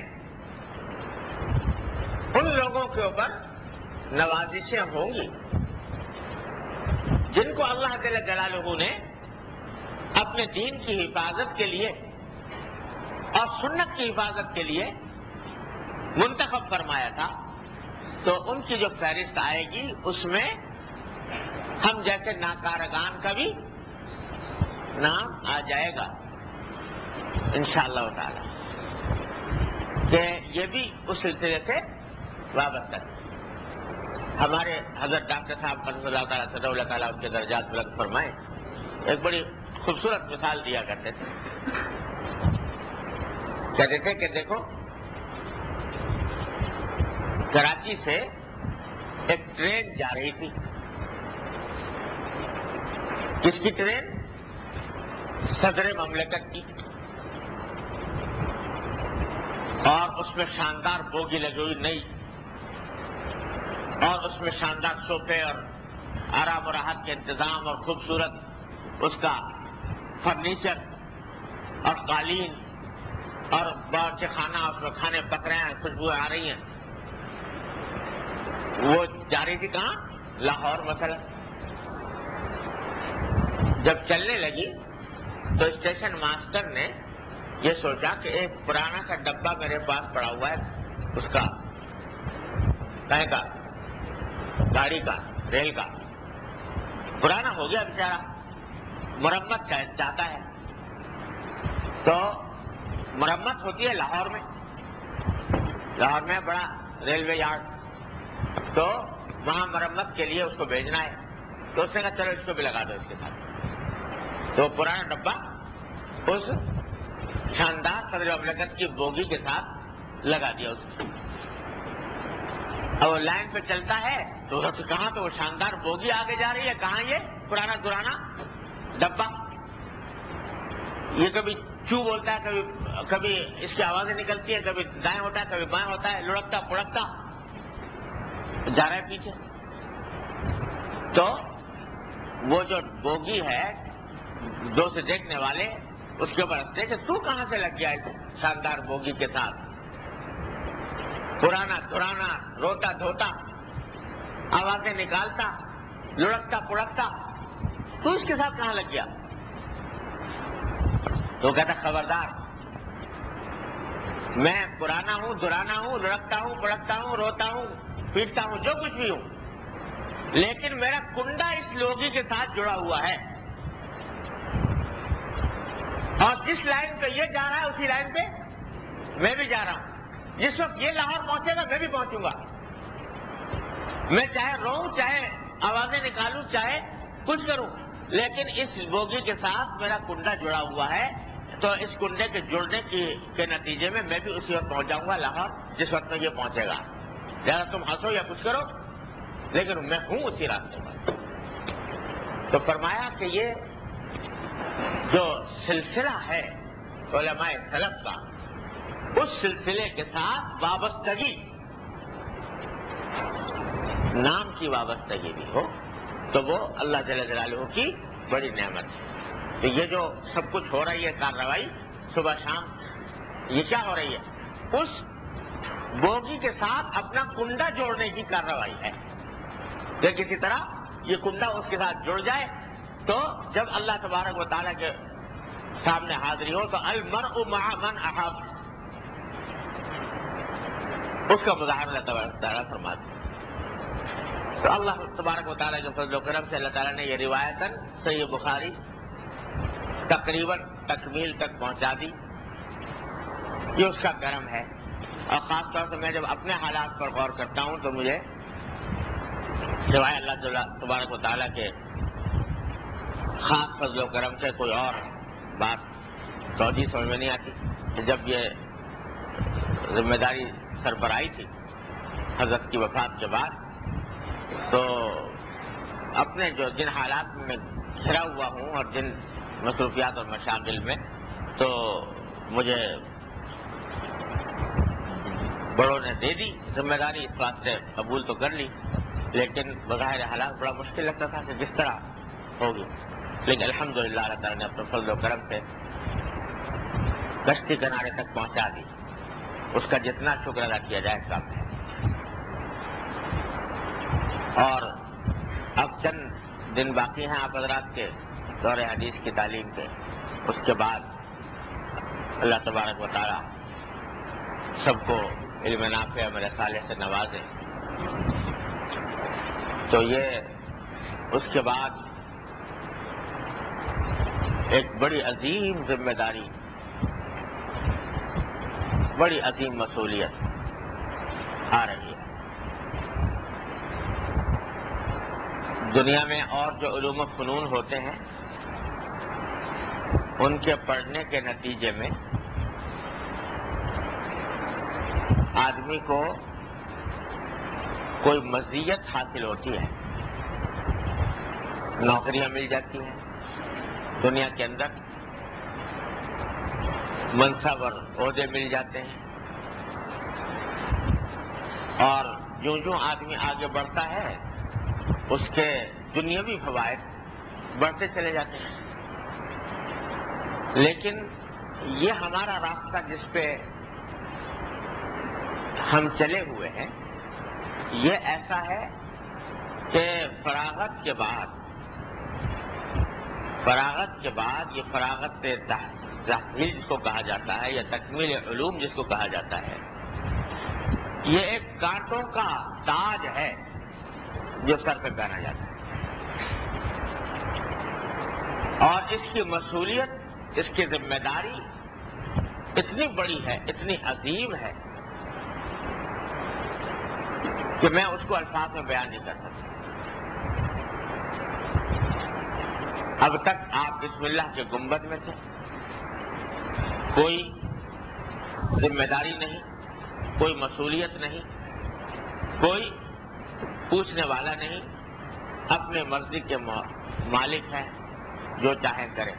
ان لوگوں کے اوپر نوازشیں ہوں گی جن کو اللہ جل جلالہ نے اپنے دین کی حفاظت کے لیے اور سنت کی حفاظت کے لیے منتخب فرمایا تھا، تو ان کی جو فہرست آئے گی اس میں ہم جیسے ناکارگان کا بھی نام آ جائے گا انشاءاللہ تعالی، کہ یہ بھی اس سلسلے سے وابستہ ہے. ہمارے حضرت ڈاکٹر صاحب قدس اللہ تعالیٰ صدر اللہ تعالیٰ ان کے درجات بلند فرمائیں ایک بڑی خوبصورت مثال دیا کرتے تھے. کہتے تھے کہ دیکھو کراچی سے ایک ٹرین جا رہی تھی. کس کی ٹرین؟ صدر مملکت کی. اور اس میں شاندار بوگی لگی ہوئی نئی، اور اس میں شاندار صوفے اور آرام و راحت کے انتظام اور خوبصورت اس کا فرنیچر اور قالین اور باورچی خانہ، اس میں کھانے پک رہے ہیں، خوشبوئیں آ رہی ہیں. وہ جا رہی تھی کہاں؟ لاہور مثلا. جب چلنے لگی تو اسٹیشن ماسٹر نے یہ سوچا کہ ایک پرانا سا ڈبہ میرے پاس پڑا ہوا ہے، اس کا کہیں کا گاڑی کا ریل کا پرانا ہو گیا بیچارہ، مرمت چاہتا ہے. تو مرمت ہوتی ہے لاہور میں، لاہور میں بڑا ریلوے یارڈ، تو وہاں مرمت کے لیے اس کو بھیجنا ہے. تو اس نے کہا چلو اس کو بھی لگا دو اس کے ساتھ. تو پرانا ڈبہ اس شاندار صدر مملکت کی بوگی کے ساتھ لگا دیا اس نے. اب لائن پہ چلتا ہے تو کہاں تو وہ شاندار بوگی آگے جا رہی ہے، کہاں یہ پرانا درانا ڈبہ. یہ کبھی چو بولتا ہے، کبھی اس کی آوازیں نکلتی ہے، کبھی دائیں ہوتا ہے کبھی بائیں ہوتا ہے، لڑکتا پڑکتا جا رہا ہے پیچھے. تو وہ جو بوگی ہے دو سے دیکھنے والے اس کے اوپر ہنستے کہ تو کہاں سے لگ گیا اس شاندار بوگی کے ساتھ، پرانا درانا روتا دھوتا آوازیں نکالتا لڑکتا پڑکتا، تو اس کے ساتھ کہاں لگ گیا؟ تو کہتا خبردار، میں پرانا ہوں درانا ہوں لڑکتا ہوں پڑکتا ہوں روتا ہوں پیٹتا ہوں جو کچھ بھی ہوں، لیکن میرا کنڈا اس لوگی کے ساتھ جڑا ہوا ہے، اور جس لائن پہ یہ جا رہا ہے اسی لائن پہ میں بھی جا رہا ہوں۔ جس وقت یہ لاہور پہنچے گا میں بھی پہنچوں گا، میں چاہے روؤں، چاہے آوازیں نکالوں، چاہے کچھ کروں، لیکن اس بوگی کے ساتھ میرا کنڈا جڑا ہوا ہے، تو اس کنڈے کے جڑنے کے نتیجے میں میں بھی اسی وقت پہنچ جاؤں گا لاہور جس وقت میں یہ پہنچے گا۔ زیادہ تم ہنسو یا کچھ کرو، لیکن میں ہوں اسی راستے پر۔ تو فرمایا کہ یہ جو سلسلہ ہے علماء سلف کا، اس سلسلے کے ساتھ وابستگی، نام کی وابستگی بھی ہو تو وہ اللہ جل جلالہ کی بڑی نعمت ہے۔ تو یہ جو سب کچھ ہو رہی ہے کارروائی صبح شام، یہ کیا ہو رہی ہے؟ اس بوگی کے ساتھ اپنا کنڈا جوڑنے کی کارروائی ہے کہ کسی طرح یہ کنڈا اس کے ساتھ جڑ جائے، تو جب اللہ تبارک و تعالیٰ کے سامنے حاضری ہو تو المرء مع من احب، اس کا مظاہرہ اللہ تبارک و تعالیٰ فرماتے ہیں۔ تو اللہ تبارک و تعالیٰ کے فضل و کرم سے اللہ تعالیٰ نے یہ روایتاً صحیح بخاری تقریباً تکمیل تک پہنچا دی، یہ اس کا کرم ہے۔ اور خاص طور سے میں جب اپنے حالات پر غور کرتا ہوں تو مجھے سوائے اللہ تبارک و تعالیٰ کے خاص فضل و کرم سے کوئی اور بات توجہ سمجھ میں نہیں آتی کہ جب یہ ذمہ داری سر پر آئی تھی حضرت کی وفات کے بعد، تو اپنے جن حالات میں گھرا ہوا ہوں اور جن مصروفیات اور مشاغل میں، تو مجھے بڑوں نے دے دی ذمہ داری، اس واسطے قبول تو کر لی، لیکن بظاہر حالات بڑا مشکل لگتا تھا کہ کس طرح ہوگی، لیکن الحمدللہ اللہ تعالیٰ نے اپنے فضل و کرم سے کشتی کنارے تک پہنچا دی، اس کا جتنا شکر ادا کیا جائے کم ہے۔ اور اب چند دن باقی ہیں آپ حضرات کے دور حدیث کی تعلیم کے، اس کے بعد اللہ تبارک و تعالیٰ سب کو علم نافع عمل صالح سے نوازے، تو یہ اس کے بعد ایک بڑی عظیم ذمہ داری، بڑی عظیم مسئولیت آ رہی ہے۔ دنیا میں اور جو علوم و فنون ہوتے ہیں ان کے پڑھنے کے نتیجے میں آدمی کو کوئی مزیت حاصل ہوتی ہے، نوکریاں مل جاتی ہیں دنیا کے اندر، منصب اور عہدے مل جاتے ہیں، اور جوں جوں آدمی آگے بڑھتا ہے اس کے دنیاوی فوائد بڑھتے چلے جاتے ہیں۔ لیکن یہ ہمارا راستہ جس پہ ہم چلے ہوئے ہیں، یہ ایسا ہے کہ فراغت کے بعد یہ فراغت تحصیل جس کو کہا جاتا ہے یا تکمیل علوم جس کو کہا جاتا ہے، یہ ایک کانٹوں کا تاج ہے جو سر پہ پہنا جاتا ہے، اور اس کی مسئولیت، اس کی ذمہ داری اتنی بڑی ہے، اتنی عظیم ہے کہ میں اس کو الفاظ میں بیان نہیں کر سکتا۔ اب تک آپ بسم اللہ کے گنبد میں تھے، کوئی ذمہ داری نہیں، کوئی مسئولیت نہیں، کوئی پوچھنے والا نہیں، اپنے مرضی کے مالک ہیں، جو چاہیں کریں۔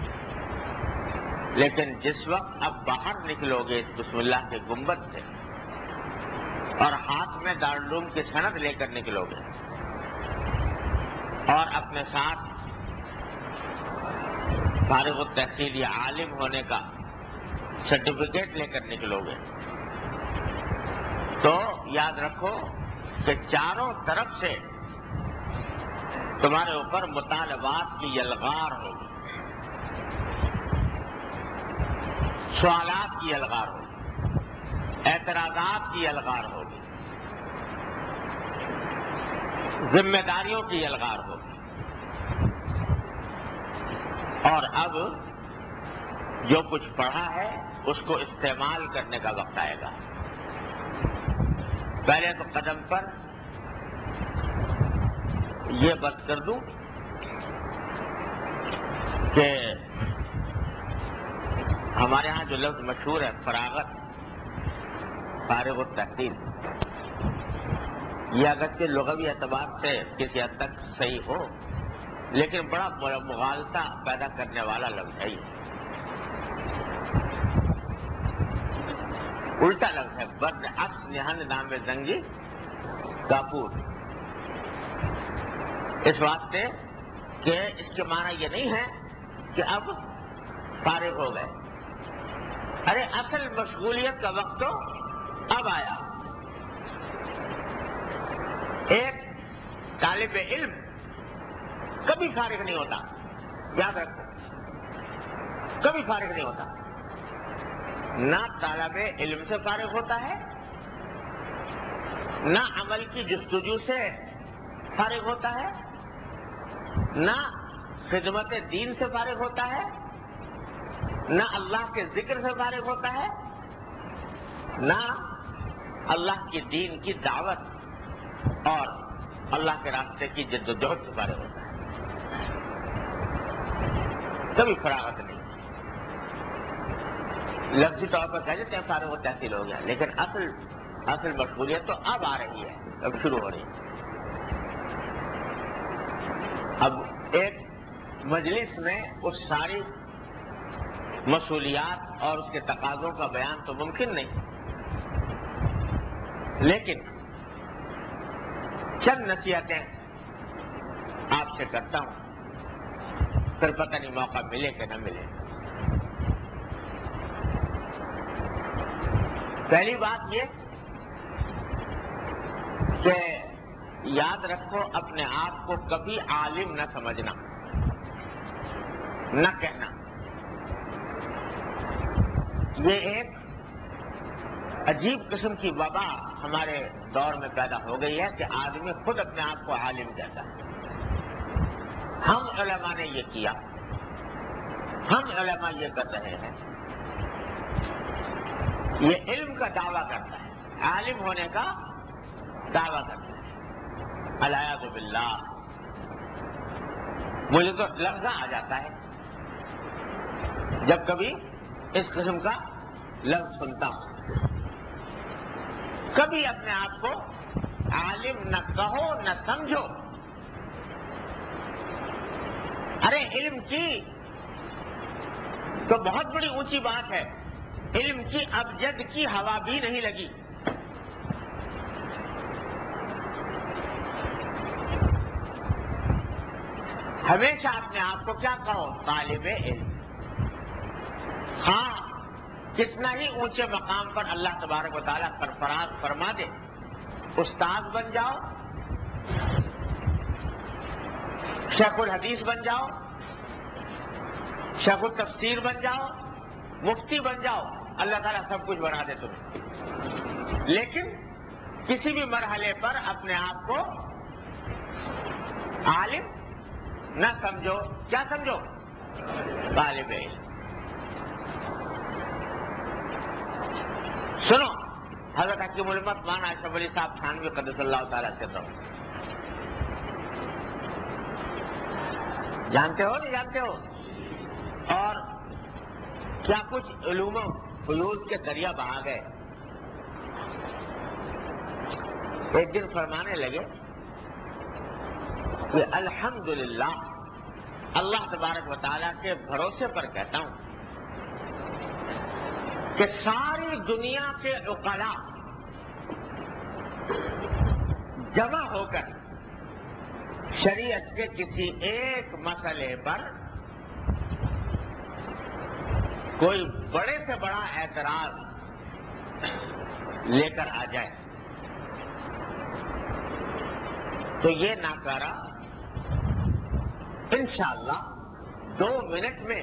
لیکن جس وقت اب باہر نکلو گے اس بسم اللہ کے گنبد سے اور ہاتھ میں دارالعلوم کی سند لے کر نکلو گے اور اپنے ساتھ فارغ التحصیل یا عالم ہونے کا سرٹیفکیٹ لے کر نکلو گے، تو یاد رکھو کہ چاروں طرف سے تمہارے اوپر مطالبات کی یلغار ہوگی، سوالات کی یلغار ہوگی، اعتراضات کی یلغار ہوگی، ذمہ داریوں کی یلغار ہو، اور اب جو کچھ پڑھا ہے اس کو استعمال کرنے کا وقت آئے گا۔ پہلے تو قدم پر یہ بات کر دوں کہ ہمارے ہاں جو لفظ مشہور ہے فراغت، فارغ التحصیل، یہ اگرچہ لغوی اعتبار سے کسی حد تک صحیح ہو لیکن بڑا مغالطہ پیدا کرنے والا لفظ ہے۔ یہ الٹا لفظ ہے، بد عکس نہن نام زنگی کاپور، اس واسطے کہ اس کے معنی یہ نہیں ہے کہ اب فارغ ہو گئے، ارے اصل مشغولیت کا وقت تو اب آیا۔ ایک طالب علم کبھی فارغ نہیں ہوتا، یاد رکھو، کبھی فارغ نہیں ہوتا، نہ طالب علم سے فارغ ہوتا ہے، نہ عمل کی جستجو سے فارغ ہوتا ہے، نہ خدمت دین سے فارغ ہوتا ہے، نہ اللہ کے ذکر سے فارغ ہوتا ہے، نہ اللہ کی دین کی دعوت اور اللہ کے راستے کی جد و جہد سے فارغ ہوتا ہے، کبھی فراغت نہیں۔ لفظی طور پر کہہ دیتے ہیں فارغ التحصیل ہو گیا، لیکن اصل مشغولیت تو اب آ رہی ہے، اب شروع ہو رہی ہے۔ اب ایک مجلس میں اس ساری مسئولیات اور اس کے تقاضوں کا بیان تو ممکن نہیں، لیکن چند نصیحتیں آپ سے کرتا ہوں، پھر پتہ نہیں موقع ملے کہ نہ ملے۔ پہلی بات یہ کہ یاد رکھو اپنے آپ کو کبھی عالم نہ سمجھنا، نہ کہنا۔ یہ ایک عجیب قسم کی وبا ہمارے دور میں پیدا ہو گئی ہے کہ آدمی خود اپنے آپ کو عالم کہتا ہے۔ ہم علماء نے یہ کیا، ہم علماء یہ کر رہے ہیں، یہ علم کا دعویٰ کرتا ہے، عالم ہونے کا دعویٰ کرتا ہے۔ العیاذ باللہ، مجھے تو لفظہ آ جاتا ہے جب کبھی اس قسم کا لفظ سنتا ہوں۔ کبھی اپنے آپ کو عالم نہ کہو نہ سمجھو۔ ارے علم کی تو بہت بڑی اونچی بات ہے، علم کی ابجد کی ہوا بھی نہیں لگی۔ ہمیشہ اپنے آپ کو کیا کہو؟ طالب علم۔ ہاں، کتنا ہی اونچے مقام پر اللہ تبارک و تعالیٰ سرفراز فرما دے، استاد بن جاؤ، شیخ الحدیث بن جاؤ، شیخ التفسیر بن جاؤ، مفتی بن جاؤ، اللہ تعالیٰ سب کچھ بنا دے تمہیں، لیکن کسی بھی مرحلے پر اپنے آپ کو عالم نہ سمجھو۔ کیا سمجھو؟ طالب علم۔ سنو، حضرت حکیم الامت مولانا اشرف علی صاحب تھانوی قدس اللہ تعالیٰ سے رہو، جانتے ہو نہیں جانتے ہو؟ اور کیا کچھ علوم و فیوز کے دریا بہا گئے۔ ایک دن فرمانے لگے کہ الحمدللہ، اللہ تبارک و تعالیٰ کے بھروسے پر کہتا ہوں کہ ساری دنیا کے عقلاء جمع ہو کر شریعت کے کسی ایک مسئلے پر کوئی بڑے سے بڑا اعتراض لے کر آ جائے تو یہ ناکارہ انشاءاللہ 2 منٹ میں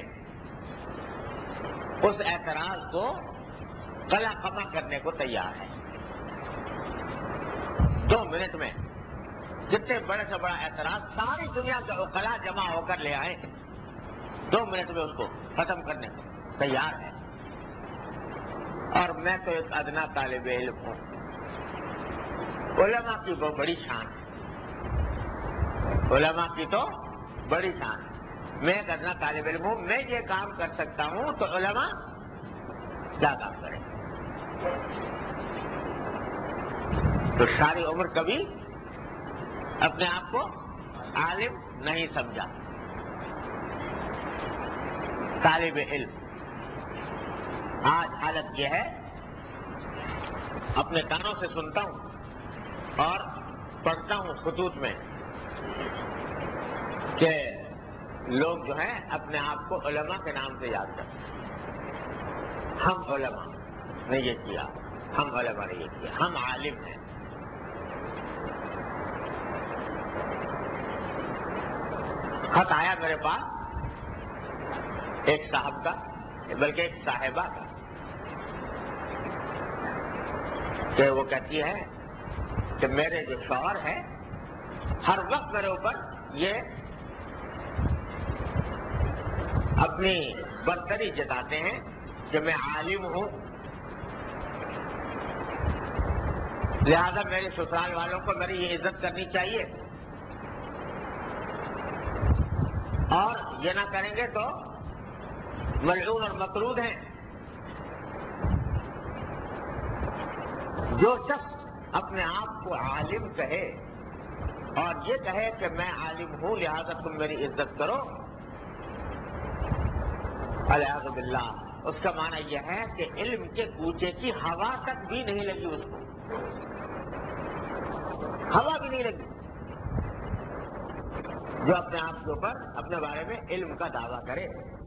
اس اعتراض کو قلع قمع کرنے کو تیار ہے۔ 2 منٹ میں جتنے بڑے سے بڑا اعتراض ساری دنیا کے عقلاء جمع ہو کر لے آئے 2 منٹ میں اس کو ختم کرنے کو تیار ہے، اور میں تو ایک ادنا طالب علم ہوں۔ علماء کی وہ بڑی شان ہے، علماء کی تو بڑی شان ہے۔ میں ایک ادنا طالب علم ہوں، میں یہ کام کر سکتا ہوں تو علماء کیا کام کریں؟ تو ساری عمر کبھی اپنے آپ کو عالم نہیں سمجھا، طالب علم۔ آج حالت یہ ہے، اپنے کانوں سے سنتا ہوں اور پڑھتا ہوں خطوط میں کہ لوگ جو ہیں اپنے آپ کو علماء کے نام سے یاد کرتے ہیں۔ ہم علماء نے یہ کیا، ہم علماء نے یہ کیا، ہم عالم ہیں۔ خط آیا میرے پاس ایک صاحب کا، بلکہ ایک صاحبہ کا، کہ وہ کہتی ہے کہ میرے جو شوہر ہیں ہر وقت میرے اوپر یہ اپنی برتری جتاتے ہیں کہ میں عالم ہوں، لہذا میرے سسرال والوں کو میری یہ عزت کرنی چاہیے، اور یہ نہ کریں گے تو ملعون اور مطرود ہیں۔ جو شخص اپنے آپ کو عالم کہے اور یہ کہے کہ میں عالم ہوں لہذا تم میری عزت کرو، والعیاذ باللہ، اس کا معنی یہ ہے کہ علم کے کوچے کی ہوا تک بھی نہیں لگی، اس کو ہوا بھی نہیں لگی۔ جو اپنے آپ کے اوپر اپنے بارے میں علم کا دعویٰ کرے،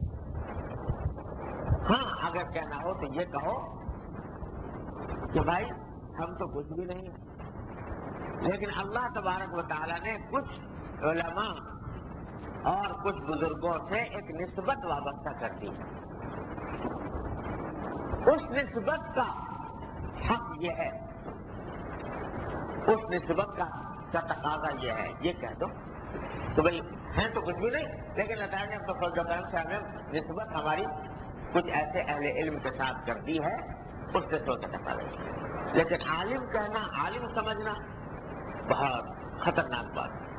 ہاں اگر کہنا ہو تو یہ کہو کہ بھائی ہم تو کچھ بھی نہیں ہیں، لیکن اللہ تبارک و تعالیٰ نے کچھ علماء اور کچھ بزرگوں سے ایک نسبت وابستہ کر دی ہے، اس نسبت کا حق یہ ہے، اس نسبت کا تقاضا یہ ہے، یہ کہہ دو تو بھائی ہیں تو کچھ بھی نہیں، لیکن اللہ تعالیٰ نے اپنے فضل و کرم سے ہمیں نسبت ہماری کچھ ایسے اہل علم کے ساتھ کر دی ہے، اس نسبت کا تقاضا۔ لیکن عالم کہنا، عالم سمجھنا بہت خطرناک بات ہے۔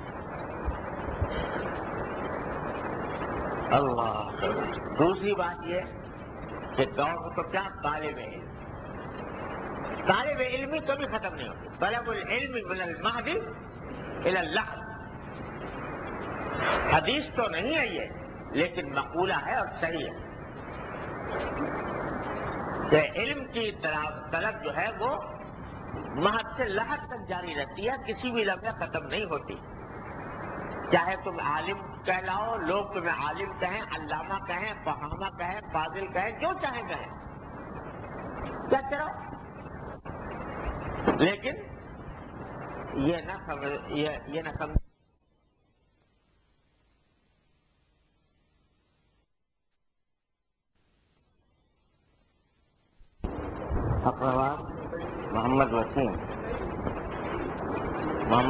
اللہ، دوسری بات یہ کہ دور تو کیا طالب علم، طالب علمی کبھی ختم نہیں ہوتی۔ طلب العلم من المہد الی اللحد، حدیث تو نہیں ہے یہ، لیکن مقولہ ہے اور صحیح ہے کہ علم کی طلب جو ہے وہ مہد سے لحد تک جاری رہتی ہے، کسی بھی لمحے ختم نہیں ہوتی۔ چاہے تم عالم کہلاؤ، لوگ تمہیں عالم کہیں، علامہ کہیں، فہامہ کہیں، فاضل کہیں، جو چاہیں کہیں، کہتے رہو، لیکن یہ نہ سمجھ اقرار محمد وسیم